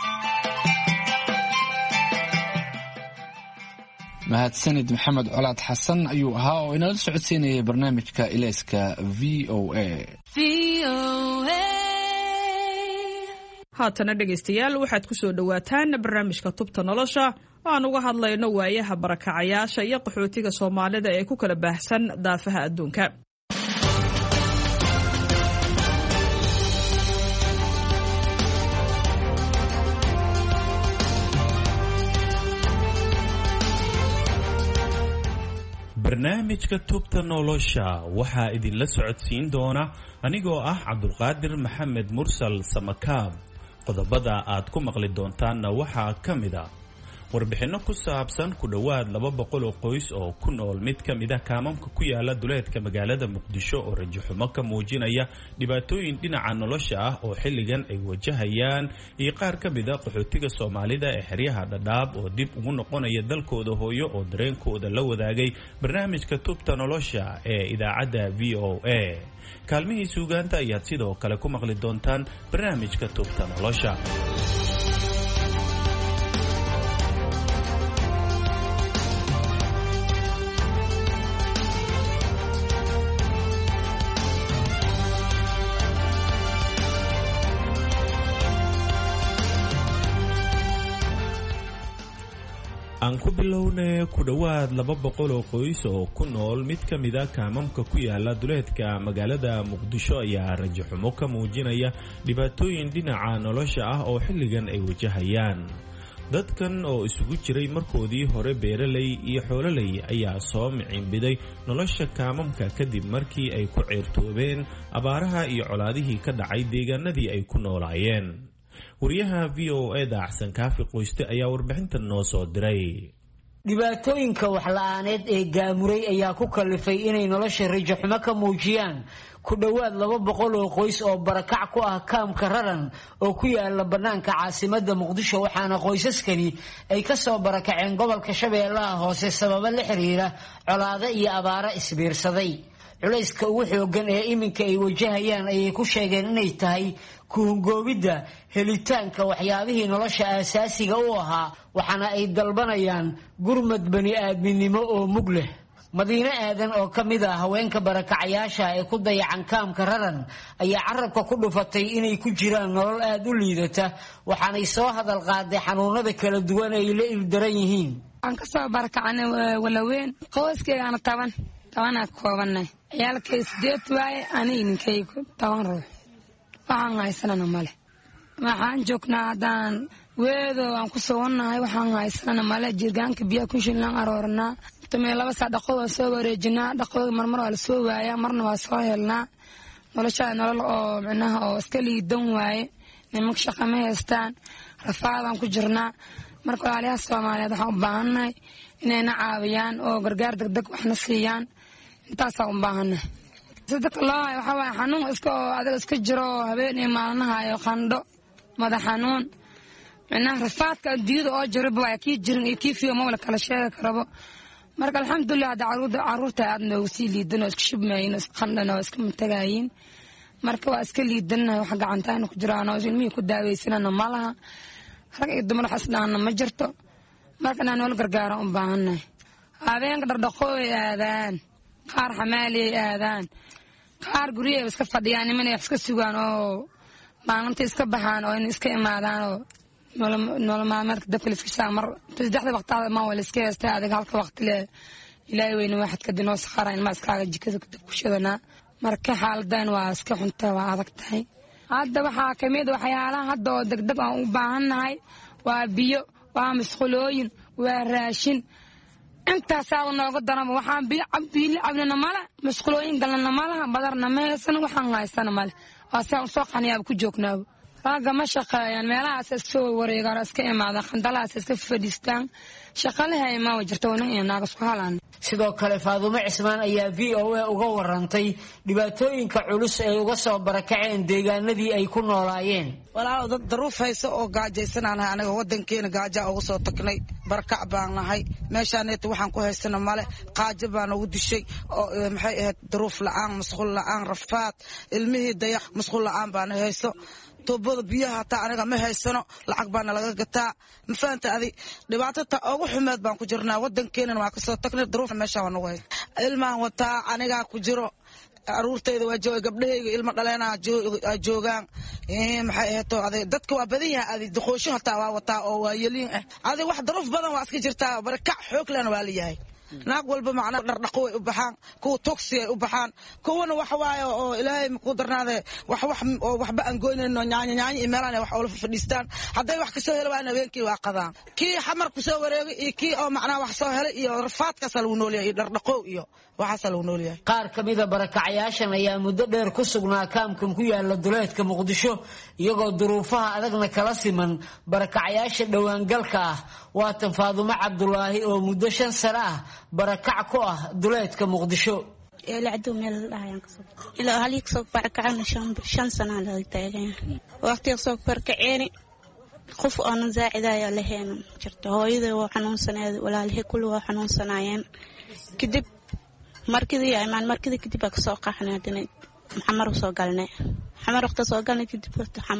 S2: mahadsanid maxamed colaad xasan ayuu ahaa oo inala socodsiinayay barnaamijka ilayska v o a.
S16: haatana dhegaystayaal waxaad ku soo dhowaataan barnaamijka tubta nolosha aan uga hadlayno waayaha barakacayaasha iyo qaxootiga Soomaalida ee ku kala baahsan daafaha adduunka.
S17: barnaamijka tubta nolosha waxaa idinla socodsiin doona anigoo ah Cabdulqaadir Maxamed Mursal Samakaab. qodobada aad ku maqli doontaanna waxaa ka mid ah warbixino ku saabsan ku dhowaad laba boqol oo qoys oo ku nool mid ka mid ah kaamamka ku yaala duleedka magaalada Muqdisho oo rajo xumo ka muujinaya dhibaatooyin dhinaca nolosha ah oo xilligan ay wajahayaan iyo qaar ka mid ah qaxootiga Soomaalida ee xeryaha Dhadhaab oo dib ugu noqonaya dalkooda hooyo oo dareenkooda la wadaagay barnaamijka tubta nolosha ee idaacadda V O A. kaalmihii suugaanta ayaad sidoo kale ku maqli doontaan barnaamijka tubta nolosha. aan ku bilownay ku dhowaad laba boqol oo qoys oo ku nool mid ka mid ah kaamamka ku yaala duleedka magaalada Muqdisho ayaa rajo xumo ka muujinaya dhibaatooyin dhinaca nolosha ah oo xilligan ay wajahayaan. dadkan oo isugu jiray markoodii hore beeraley iyo xoololey ayaa soo miciinbiday nolosha kaamamka kadib markii ay ku ceertoobeen abaaraha iyo colaadihii ka dhacay deegaanadii ay ku noolaayeen. wariyaha V O A da Axsan Kaafi Qoyste ayaa warbixintan noo soo diray.
S18: dhibaatooyinka waxla'aaneed ee gaamuray ayaa ku kalifay inay nolosha rajo xumo ka muujiyaan ku dhowaad laba boqol oo qoys oo barakac ku ah kaamka Raran oo ku yaala banaanka caasimadda Muqdisho, waxaana qoysaskani ay ka soo barakaceen gobolka Shabeellaha Hoose sababo la xiriira colaado iyo abaaro isbiirsaday. culayska ugu xoogan ee iminka ay wajahayaan ayay ku sheegeen inay tahay kuhungoobidda helitaanka waxyaabihii nolosha aasaasiga u ahaa, waxaana ay dalbanayaan gurmad bani aadminimo oo mug leh. Madiine Aadan oo ka mid ah haweenka barakacayaasha ee ku dayacan kaamka Raran ayaa carabka ku dhufatay inay ku jiraan nolol aad u liidata, waxaanay soo hadal qaaday xanuunada kala duwan ay la ildaran yihiin.
S19: aan ka soo barakacnay walaweyn qoyskeena taban taban ka koobanay ciyaalkay sideed waaye ani ninkay taban ruux waxaan haysanana male waxaan joognaa hadaan weedo aan ku soo wanahay waxaan haysanana male jirgaanka biyo ku shilan aroorna tamay laba sadaqo soo wareejinaa dhaqo marmar waa la soo waaya marna waa soo helnaa nolosha nolol oo macnaha oo iska liidan waaye nimanka shaqo ma haystaan rafaadan ku jirnaa marka walaalaha Soomaaliyeed waxaan u baahanahay inay na caawiyaan oo gargaar degdeg waxna siiyaan intaas aan u baahanahay. sidoo kale waxa waa xanuun iska adag iska jiro habeen iyo maalmaha iyo qandho madax xanuun macnaha rafaadka diido oo jirba waa kii jirin iyo kii fiyo ma wala kala sheegi karabo. marka alxamdulillah dacaruurta caruurta aad noo sii liidano iska shibmayno qandhana iska mutagaayin marka waa iska liidana wax gacantaan ku jiraan oo ilmihi ku daaweysanana malaha rag iyo dumar xasnaana ma jirto marka aan wal gargaar u baahanahay. habeenka dhardhaqooy aadaan qaar xamaali aadaan qaar guriga iska fadhiyaan niman ay iska sugaan oo maalinta iska baxaan oo in iska imaadaan oo nolol maalmeedka dabka iska saamar saddexda waqtiga ma wala iska heestaa adag halka waqti le ilaahay weyn waxad ka dinoo saxara in ma iskaaga jikada ku shadana marka xaaladan waa iska xunta waa adag tahay. hadda waxa kamid waxyaalaha hadda oo degdeg aan u baahanahay waa biyo waa masquulooyin waa raashin intaas aan nooga daran waxaan biyo cabbiil cabnana mala masquulooyin galna mala badarna ma haysan waxaan haysana mala asaan soo qaniyaab ku joognaa raaga ma shaqeeyaan meelahaas iska soo wareegaan iska imaada qandalaas iska fadhiistaan shaqalahay ma wajirto inay naaga isku halaan.
S18: sidoo kale Faadumo Cismaan ayaa V O A uga warantay dhibaatooyinka culus ee uga soo barakaceen deegaanadii ay ku noolaayeen.
S20: walaal dad daruuf hayso oo gaajaysananahay anaga wadankeena gaaja uga soo tagnay barakac baan nahay meeshaaneet waxaan ku haysana male qaajo baan ugu dishay oo maxay ahayd daruuf la'aan masquul la'aan rafaad ilmihii dayax masquul la'aan baan hayso toobada biyaha ta anaga ma haysano lacag baan laga gataa ma faanta adi dhibaatada ugu xumeed baan ku jirnaa wadankeena waa ka soo tagnay daruuf meesha waan ugu hay ilmaan wata aniga ku jiro aruurtayda waa jooga gabdhahayga ilmo dhaleena joogaan maxay ahato aday dadka waa badan yahay aday duqoosho hataa waa wataa oo waa yeliin ah aday wax daruuf badan waa iska jirtaa barakac xoog lehna waa leeyahay naag walba macna dhardhaqo way u baxaan kuwa toksi ay u baxaan kuwana wax waayo oo ilaahay ku darnaade wax wax oo waxba aan goynayno nyaanya nyaanya imeelaan wax oo la fadhiistaan haday wax ka soo helaan habeenkii waa qadaan kii xamar ku soo wareegay iyo kii oo macna wax soo helay iyo rafaadkaas lagu noolyahay dhardhaqo iyo waxaas lagu noolyahay
S18: qaar kamida barakacayaashan ayaa muddo dheer ku sugnaa kaamkan ku yaala duleedka Muqdisho iyagoo duruufaha adagna kala siman barakacayaasha dhawaangalka ah waa tan Faadumo Cabdulaahi oo muddo shan sano ah barakac ku ah duleedka Muqdisho
S21: ila adu meel dhaayaan ka soo ila halik soo barakacna shan shan sano la taagay waqti soo barkaceeni qof aan zaacidaya lahayn jirto hooyada waa xanuunsaneed walaalihii kullu waa xanuunsanaayeen kadib markii ay maan markii kadib ka soo qaxnaadinay xamar soo galnay xamar waqti soo galnay kadib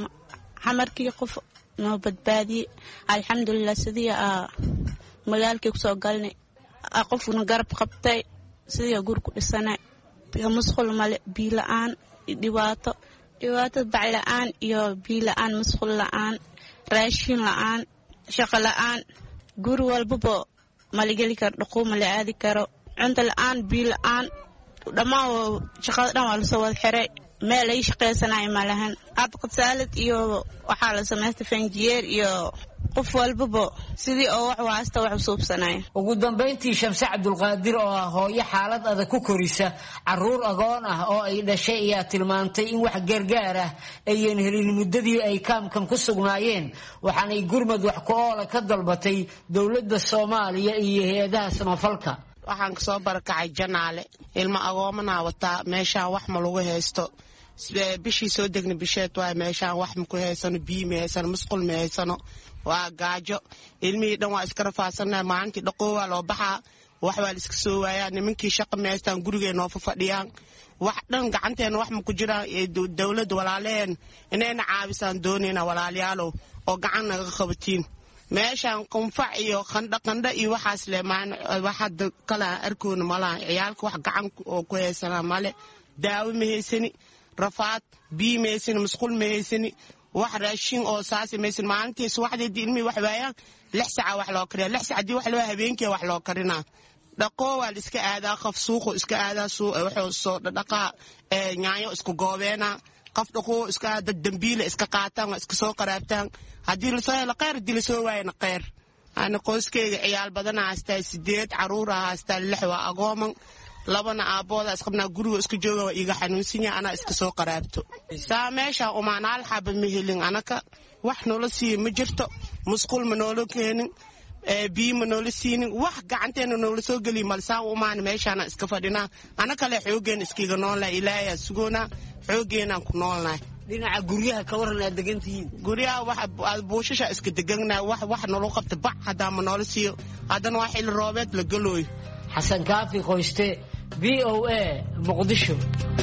S21: xamarkii qof noo badbaadi alxamdulillah sidii ah magaalkii ku soo galnay qofuna garab qabtay sidii guur ku dhisanay musqul male biilaan dhibaato dhibaato baclaan iyo biilaan musqul la'aan raashin la'aan shaqo la'aan guur walba maligali kar dhaqo mala aadi karo cunto la'aan biilaan dhamaan shaqada dhan waa la soo wada xiray meel ay shaqeysanaay malahan aad qasaalad iyo waxa la sameystay fanjiyeer iyo qof walba sidii oo wax waasta wax suubsanay
S18: ugu dambeyntii Shamsi Cabdulqaadir oo ah hooyo xaalad adag ku korisa caruur agoon ah oo ay dhashay ayaa tilmaantay in wax gargaar ah ayeen helin muddadii ay kaamkan ku sugnaayeen waxaanay gurmad wax ku oola ka dalbatay dawladda Soomaaliya iyo hay'adaha samafalka
S22: waxaan soo barakacay Janaale ilma agoomana wata meesha wax ma lagu haysto bishii soo degnay bisheed waa meesha wax ma ku haysano biyo ma haysano musqul ma haysano waa gaajo ilmihii dhan waa iska rafaadsanaa maalintii dhaqoo waa loo baxaa wax waa la iska soo waayaa nimankii shaqo ma haystaan gurigeen noo fadhiyaan wax dhan gacanteena wax ma ku jiraan dawladda walaaleen inayna caabisaan doonayna walaalayaalow oo gacan naga qabatiin meeshaan qunfac iyo qandha qandha iyo waxaas leemaan waxa kala arkoon malaha ciyaalka wax gacan oo ku haysana male daawo ma haysani rafaad biyo ma haysani musqul ma haysani wax raashin oo saasi ma haysani maalintii subaxdeedii ilmihii wax waayaan lix saac wax loo kariyaa lix saac wax loo habeenkii wax loo karinaa dhaqoo waa la iska aadaa qof suuqo iska aadaa suuq wuxuu soo dhaqaa ee yaanyo isku goobeena qof dhaqoo iska aada dambiile iska qaataan iska soo qaraabtaan haddii la soo helo qeyr haddii la soo waayana qeyr ana qoyskeyga ciyaal badan haystaa sideed caruur haystaa lix waa agooman labana aabooda isqabnaa guriga iska jooga waa iga xanuunsan yahay anaa iska soo qaraabto saa meesha umaanaal xaba ma helin anaka wax noola siiyo ma jirto musqul ma noola keenin biyo ma noola siinin wax gacanteena noola soo geliy malsaa umaan meeshaana iska fadhinaa ana kale xoogeen iskiga noolnahay ilaahay sugoonaa xoogeenaan ku noolnahay
S18: dhinaca guryaha ka waran aad degantihiin
S22: guryaha wax buushasha iska deganaa wax wax nolol qabta bac hadaa ma noola siiyo haddana waa xilli roobeed la galooyo
S18: xasan kaafi qoyste V O A Muqdisho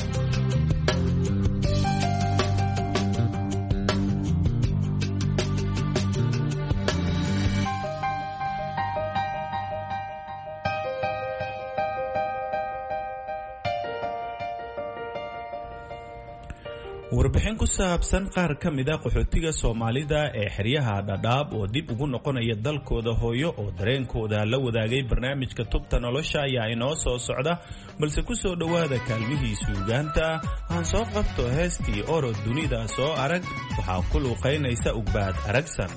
S17: warbixin ku saabsan qaar ka mid ah qaxootiga Soomaalida ee xeryaha Dadaab oo dib ugu noqonaya dalkooda hooyo oo dareenkooda la wadaagay barnaamijka Tubta Nolosha ayaa inoo soo socda balse ku soo dhawaada kaalmihii suugaanta aan soo qabto heestii Oro Dunida soo arag waxaa ku luuqeynaysa Ugbaad Aragsan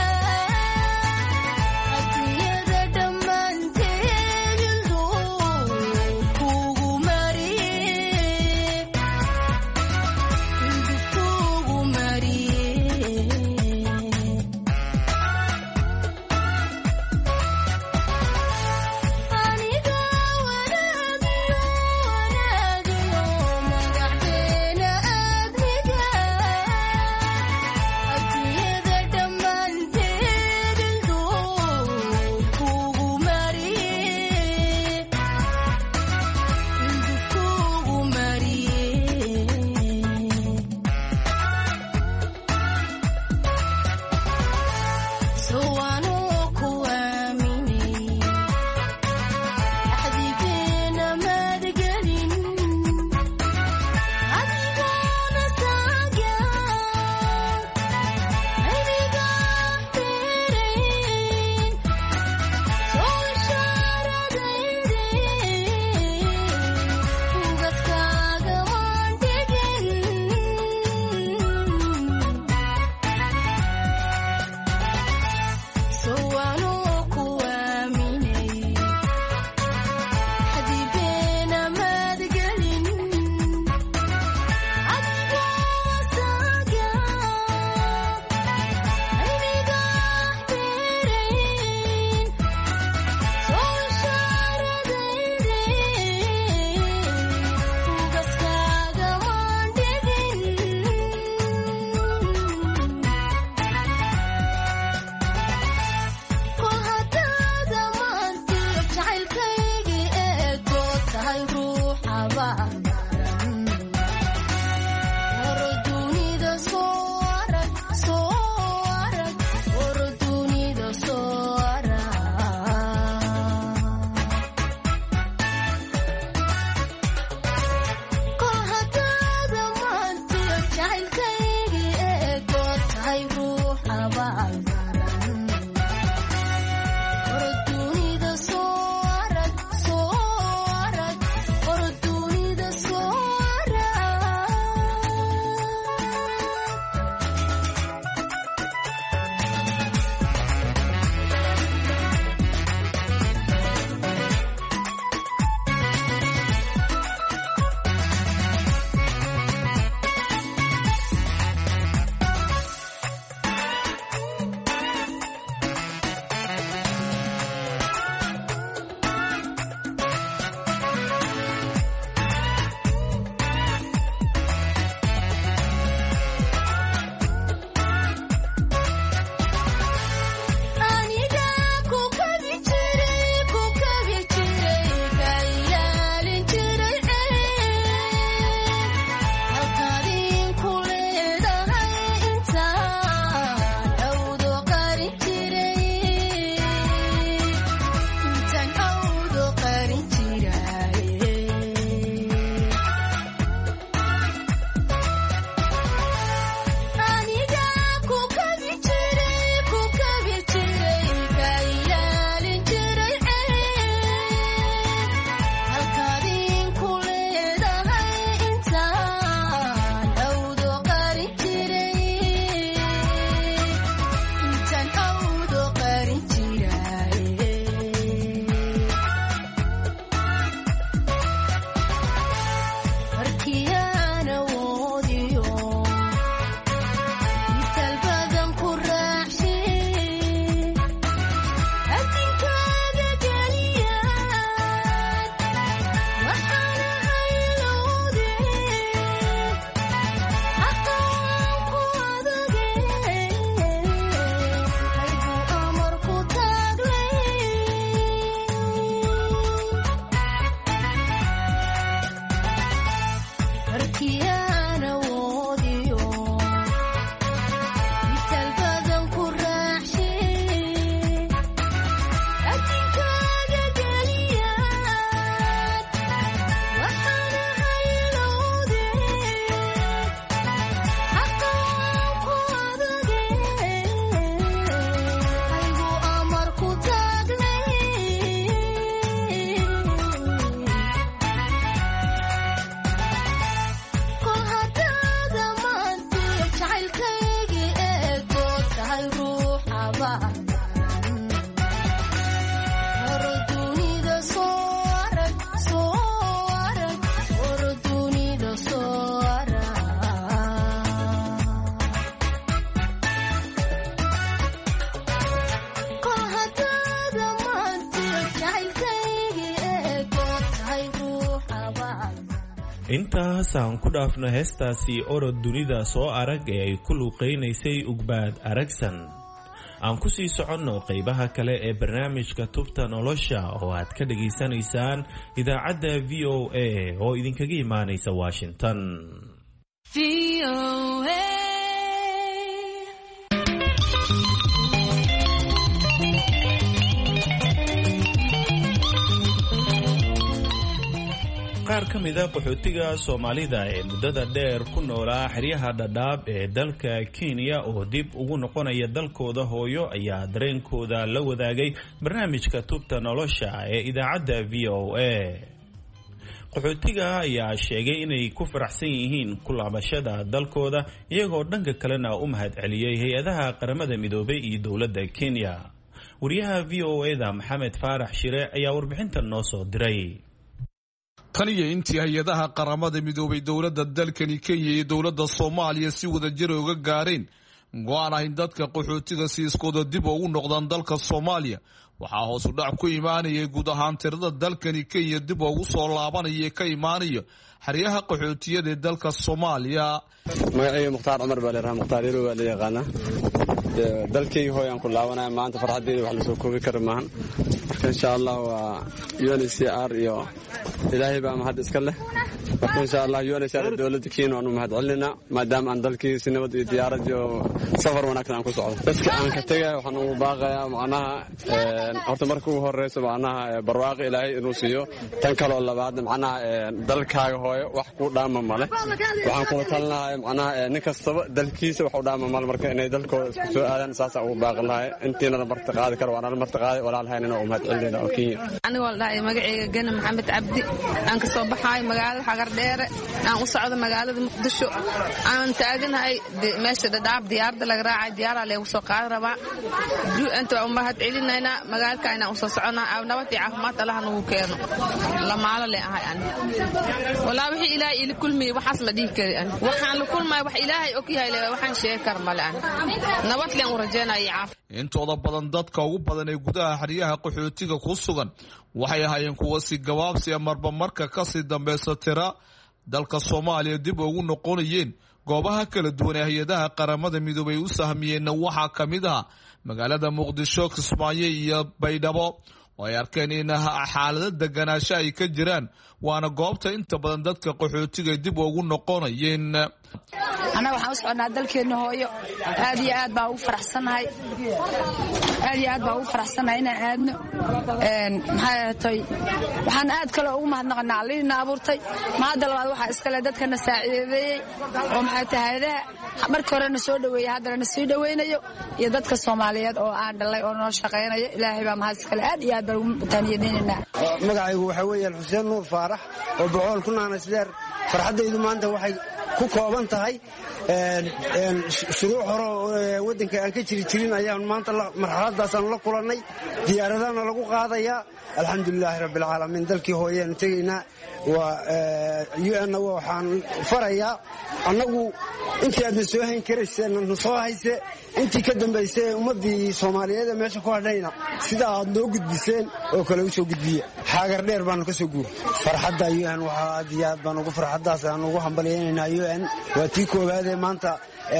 S23: Thank you.
S17: intaas aan ku dhaafno heestaasi orod dunida soo arag ee ay ku luuqaynaysay ugbaad aragsan. aan ku sii soconno qaybaha kale ee barnaamijka tubta nolosha oo aad ka dhageysanaysaan idaacadda v o a oo idinkaga imaanaysa Washington. v o a qaar ka mid ah qaxootiga Soomaalida ee muddada dheer ku noolaa xeryaha Dadaab ee dalka Kenya oo dib ugu noqonaya dalkooda hooyo ayaa dareenkooda la wadaagay barnaamijka tubta nolosha ee idaacadda v o a. qaxootiga ayaa sheegay inay ku faraxsan yihiin ku laabashada dalkooda iyagoo dhanka kalena u mahadceliyay hay-adaha qaramada midoobay iyo dowladda Kenya. wariyaha v o a-da Maxamed Faarax Shire ayaa warbixintan noo soo diray.
S1: taniyo intii hay-adaha qaramada midoobay dowladda dalkani Kenya iyo dowladda Soomaaliya si wada jir uga gaareen go'aan ah in dadka qaxootiga si iskooda dib ugu noqdaan dalka Soomaaliya waxaa hoos u dhac ku imaanaya guud ahaan tirada dalkani Kenya dib ugu soo laabanaya ka imaanaya xeryaha qaxootiyada ee dalka Soomaaliya.
S7: magacayga Mukhtaar Umar Baleeraha Mukhtaar Yaro waa la yaqaana dalkayga hooyaan ku laabanaya maanta farxadeeda wax la soo koobi karo maahan marka insha allah waa U N H C R iyo ilaahay baa mahad iska leh marka insha allah U N H C R dowladda Kenya waanu mahad celinaa maadaama aan dalkii si nabad iyo diyaarad iyo safar wanaagsan aan ku socdo dadka aan ka tagay waxaan ugu baaqayaa macnaha horta marka ugu horeyso macnaha barwaaqo ilaahay inuu siiyo tan kale oo labaad macnaha dalkaaga hooyo wax ku dhaama male waxaan ku talinahay macnaha nin kastaba dalkiisa wax u dhaama male marka inay dalkooda isku soo aadaan saas ugu baaqanahay intiina la marti qaadi karo waana la marti qaaday walaalahayna oo mahad celinayna oo Kenya
S3: aniga walaal magacayga Gana Maxamed Cabdi aan ka soo baxay magaalada Xagar Dheere aan u socdo magaalada Muqdisho aan taaganahay meesha Dadaab diyaarada laga raacay diyaarada lagu soo qaad rabaa inta aan mahad celinayna magaalka ayna u soo soconaa nabad iyo caafimaad Allah nagu keeno lamaala leeyahay aan walaa wixii ilaahay ila kulmay waxaas la dhigi kari aan waxaan la kulmay wax ilaahay og yahay waxaan sheeg kar malaan nabad leen u rajeenayaa
S1: intooda badan dadka ugu badan ee gudaha xariyaha qaxootiga ku sugan waxay ahaayeen kuwa si gabaabsi marba marka ka sii dambaysa tira dalka Soomaaliya dib ugu noqonayeen goobaha kala duwan ee hay'adaha qaramada midoobay u sahmiyeen waxa kamid ah magaalada Muqdisho Kismaayo iyo Baydhabo oo ay arkeen in xaalada deganaansho ay ka jiraan waana goobta inta badan dadka qaxootiga dib ugu noqonayeen
S4: anaga waxaan u socnaa dalkeena hooyo aad iyo aad baa u faraxsanahay aad iyo aad baa u faraxsanahay inaan aadno een maxay tahay waxaan aad kale ugu mahadnaqnaa Allihina abuurtay maada labaad waxa iskale dadkana saaciideeyay oo maxay tahay markii hore na soo dhaweeyay haddana na sii dhaweynayo iyo dadka Soomaaliyeed oo aan dhalay oo noo shaqeynaya Ilaahay baa mahad iskale aad iyo aad baa ugu taaniyadeenina
S23: magacaygu waxa weeyaan Xuseen Nuur Faarax oo boqol ku naanasdeer farxadaydu maanta waxay ku kooban tahay een shuruuc hore wadanka aan ka jiri jirin ayaan maanta marxaladaas aan la kulanay diyaaradana lagu qaadaya alxamdulilaahi rabbil caalamiin dalkii hooyeen tagayna waa U N waxaan farayaa annagu intii aad soo hayn karayseen soo hayse intii ka dambaysay ummadii Soomaaliyeed meesha ku hadhayna sida aad noo gudbiseen oo kale u soo gudbiya Xagar Dheer baan ka soo guur farxadda U N waxa aad iyo aad baan ugu farxadaas aan ugu hambalyeynaa U N waa tii koowaad ee maanta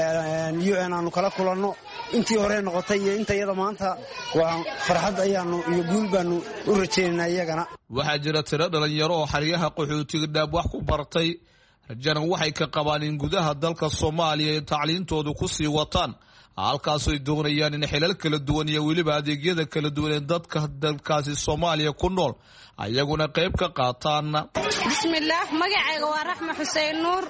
S23: U N aanu kala kulanno intii hore noqotay iyo inta iyada maanta waa farxad ayaanu iyo guul baanu u rajaynaynaa iyagana
S1: waxaa jira tiro dhalinyaro oo xariyaha qaxootiga dhaab wax ku bartay rajana waxay ka qabaan in gudaha dalka Soomaaliya tacliintoodu ku sii wataan halkaas ay doonayaan in xilal kala duwan iyo waliba adeegyada kala duwan ee dadka dalkaasi Soomaaliya ku nool ayaguna qayb ka qaataan
S24: bismillaah magacayga waa Raxma Xuseen Nuur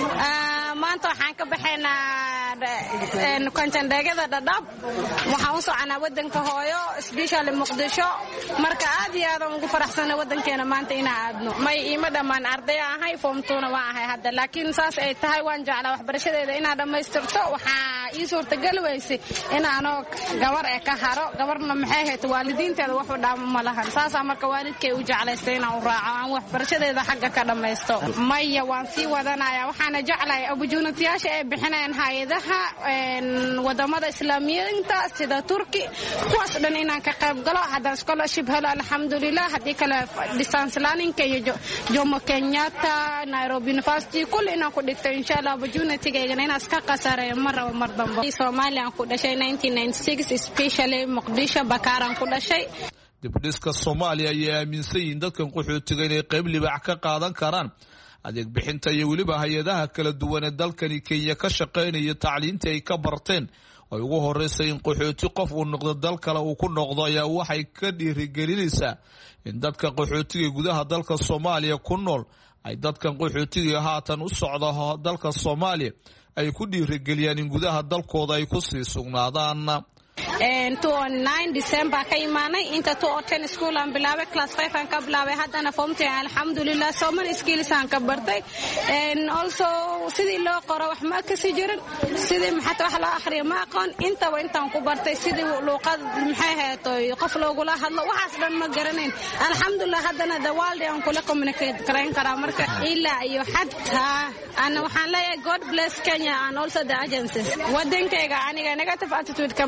S24: maanta waxaan ka baxaynaa een kontandeegada Dadaab waxaan u soconaa wadanka hooyo especially Muqdisho marka aad iyo aad ugu faraxsanahay wadankeena maanta inaan aadno may iima dhamaan arday ahay form two na waa ahay hadda laakiin saas ay tahay waan jeclaa waxbarashadeeda inaan dhamaystirto waxaa ii suurtagal weysay inaan gabar ee ka haro gabarna maxay ahayd waalidiinteeda wax u dhaamo ma lahan saas marka waalidkay u jeclaystay inaan u raaco aan waxbarashadeeda xagga ka dhamaysto maya waan sii wadanayaa waxaana jeclahay opportunity-yaasha ay bixinayaan hay'adaha wadamada islaamiyiinta sida Turki kuwaas dhan inaan ka qayb galo haddaan scholarship helo alxamdulillah haddii kale distance learning iyo Jomo Kenyatta Nairobi University kulli inaan ku dhigto insha Allah opportunity-gayga inaan iska qasareeyo mar rabo mar dambe Soomaaliya aan ku dhashay nineteen ninety-six especially Muqdisho Bakaaran ku dhashay
S1: dibdhiska Soomaaliya ayaa aaminsan in dadkan qaxootiga inay qayb libaax ka qaadan karaan adeeg bixinta iyo waliba hay'adaha kala duwan ee dalkani Kenya ka shaqeynaya tacliinta ay ka barteen oo ugu horeysay in qaxooti qof uu noqdo dal kale uu ku noqdo ayaa waxay ka dhiirigelinaysaa in dadka qaxootiga gudaha dalka Soomaaliya ku nool ay dadkan qaxootiga haatan u socdo dalka Soomaaliya ay ku dhiirigeliyaan in gudaha dalkooda ay ku sii sugnaadaan
S24: and two oh nine December ka imaanay inta two oh ten school aan bilaabay class five aan ka bilaabay haddana form ten alxamdulillah so many skills aan ka bartay and also sidii loo qoro wax ma ka sii jirin sidii maxaa wax loo akhriyo ma aqoon inta wa intaan ku bartay sidii luqad maxay ahaatay qof loogula hadlo waxaas dhan ma garanayn alxamdulillah haddana the world aan kula communicate karayn karaa marka ilaa iyo xataa ana waxaan leeyahay God bless Kenya and also the agencies wadankayga aniga negative attitude kama aaminsan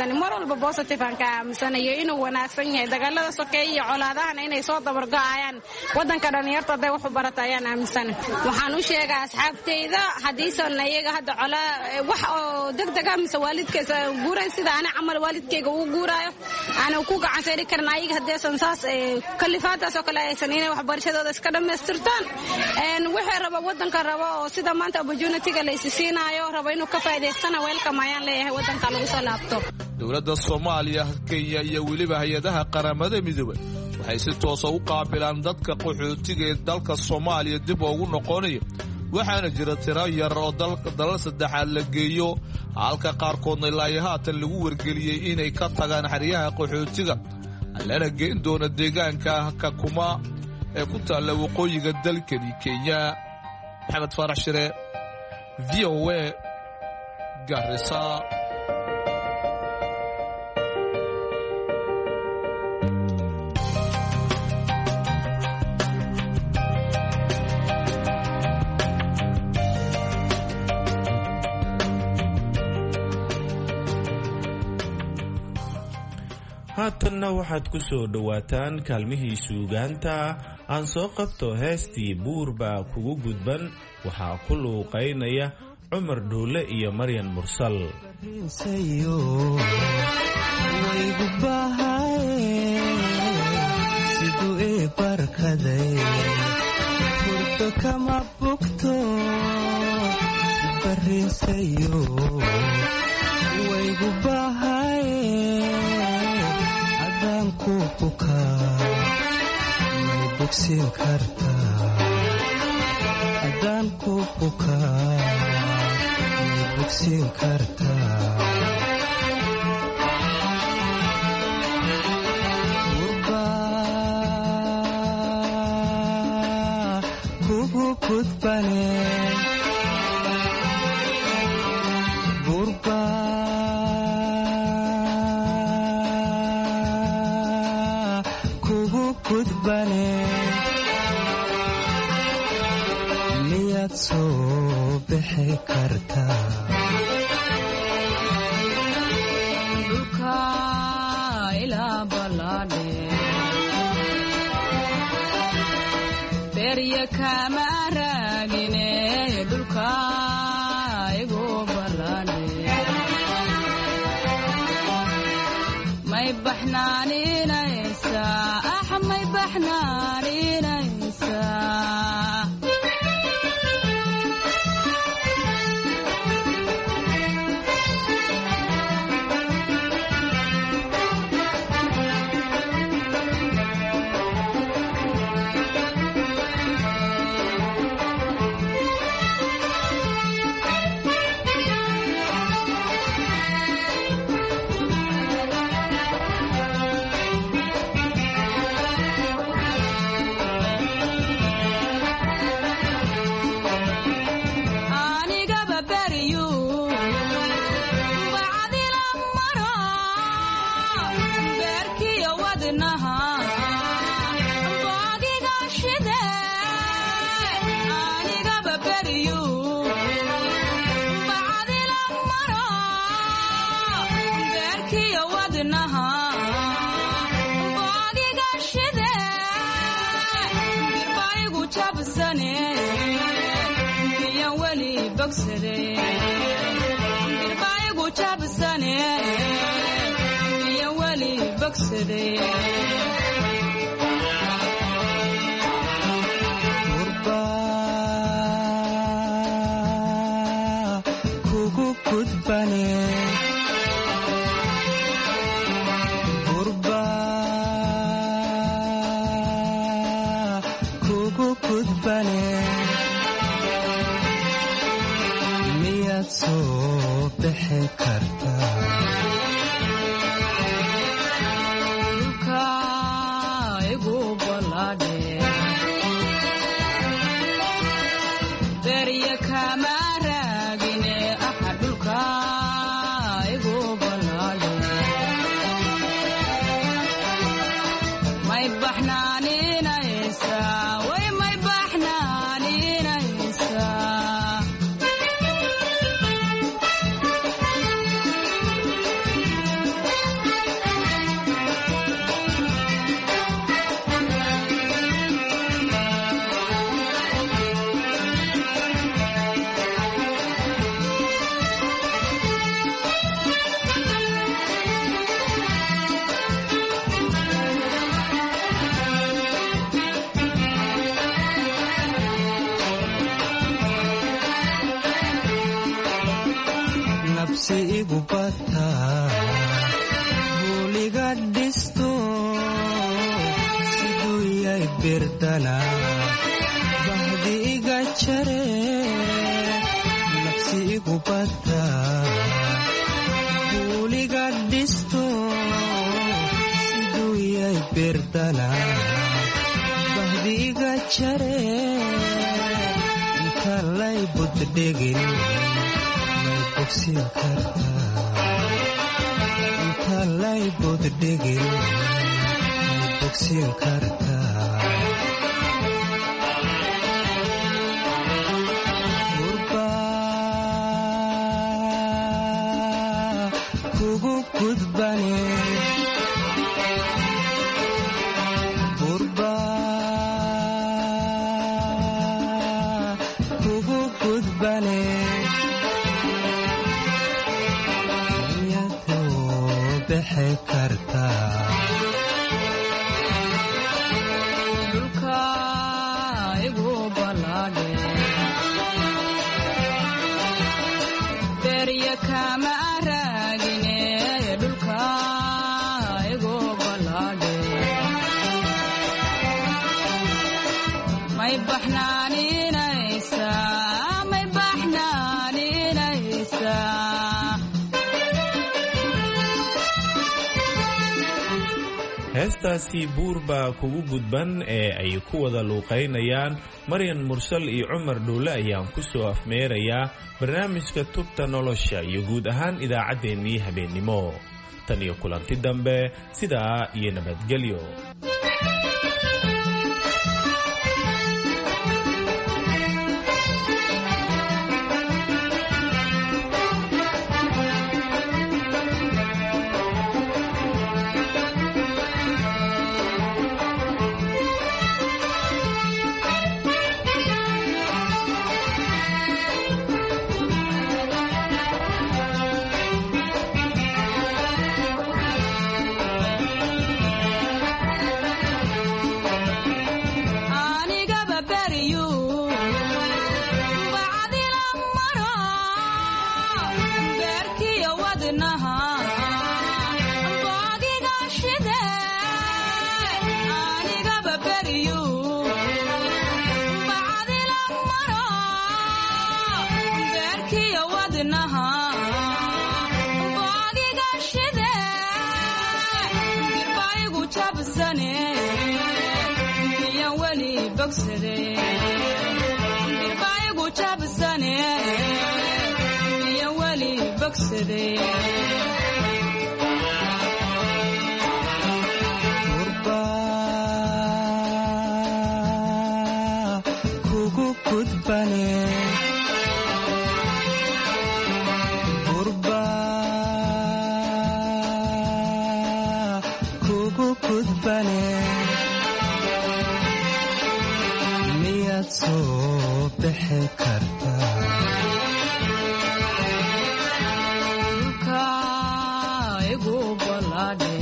S24: aaminsanahay mar walba positive aan ka aaminsanayo inuu wanaagsan yahay dagaalada sokeeye iyo colaadahana inay soo dabargo'ayaan wadanka dhalinyarta haday wax u barata ayaan aaminsanahay waxaan u sheegaa asxaabteyda hadiisan iyaga hadda colaa wax oo degdega mise waalidkiisa guuray sida ana camal waalidkayga uu guuraayo ana ku gacan saari karnaa iyaga hadeesan saas kalifaadaas oo kale aysan inay waxbarashadooda iska dhammaystirtaan een wixii raba wadanka raba oo sida maanta opportunity-ga la isiinaayo raba inuu ka faa'iideystana welcome ayaan leeyahay wadanka lagu soo laabto
S1: dowladda Soomaaliya Kenya iyo waliba hay'adaha qaramada midoobay waxay si toos ah u qaabilaan dadka qaxootiga ee dalka Soomaaliya dib ugu noqonaya waxaana jira tiro yar oo dalka dalal saddexaad la geeyo halka qaarkoodna ilaa haatan lagu wargeliyay inay ka tagaan xariyaha qaxootiga lana geyn doona deegaanka Kakuma ee ku taalla waqooyiga dalkani Kenya Maxamed Farax Shire V O A Garissa
S17: haatanna waxaad ku soo dhowaataan kaalmihii suugaanta aan soo qabto heestii buur baa kugu gudban waxaa ku luuqaynaya cumar dhuule iyo maryan mursal
S5: siduu ii barkaday hurdo kama bugto bariinsayo waygu bahaye ku bukaa may bogsiin kartaa haddaan ku bukaa may bogsiin kartaa gurbaa kugu gudbane miyaad soo bixi kartaa
S9: dhulka ilaa ballaadhe berya kama raagine dhulka igu ballaadhe may baxnaaninaysaa may baxnaaninaysaa birbaayagu jabsane iyo weli bogsade
S5: gurbaa kugu gudbane gurbaa kugu gudbane soo bixi kartaa
S9: dhulka igu ballaadhe berya kama raagine aha dhulka igu ballaadhe may baxnaaninaysaa way may baxnaaninaysaa
S5: nafsi igu bataa buuliga dhisto siduu yay birdana bahdi iga jare nafsi igu bataa buuliga dhisto siduu yay birdana bahdi iga jare inta lay buddhegin may bogsin kartaa inta lay buddhegin may bogsin kartaa gurba kugu gudbane gurba kugu gudbane
S9: dhulka igu balaadhe berya kama raagine dhulka igu balaadhe may baxnaaninaysa may baxnaaninaysa
S17: heestaasi buur baa kugu gudban ee ay ku wada luuqaynayaan maryan mursal iyo cumar dhuule ayaan ku soo afmeerayaa barnaamijka tubta nolosha iyo guud ahaan idaacaddeenii habeennimo tan iyo kulanti dambe sidaa iyo nabadgelyo
S9: birbaayagu jabsane iyo weli bogsade
S5: gurba kugu gudbane gurba kugu gudbane soo bixi kartaa
S9: dhulka igu balaadhe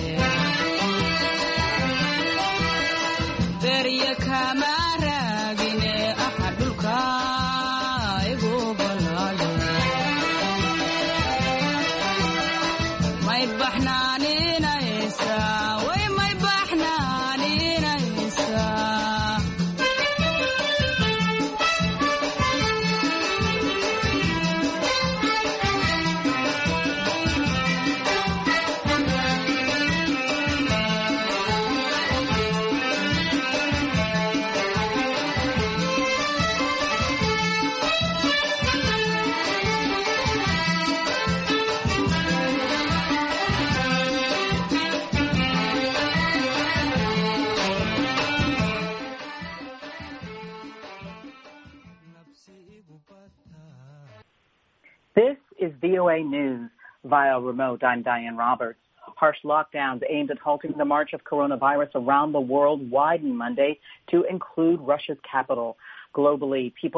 S9: berya kama raagine aha dhulka igu balaadhe may baxnaaninaysa way may baxnaaninaysa
S6: This is V O A News via remote. I'm Diane Roberts. Harsh lockdowns aimed at halting the march of coronavirus around the world widen Monday to include Russia's capital. Globally, people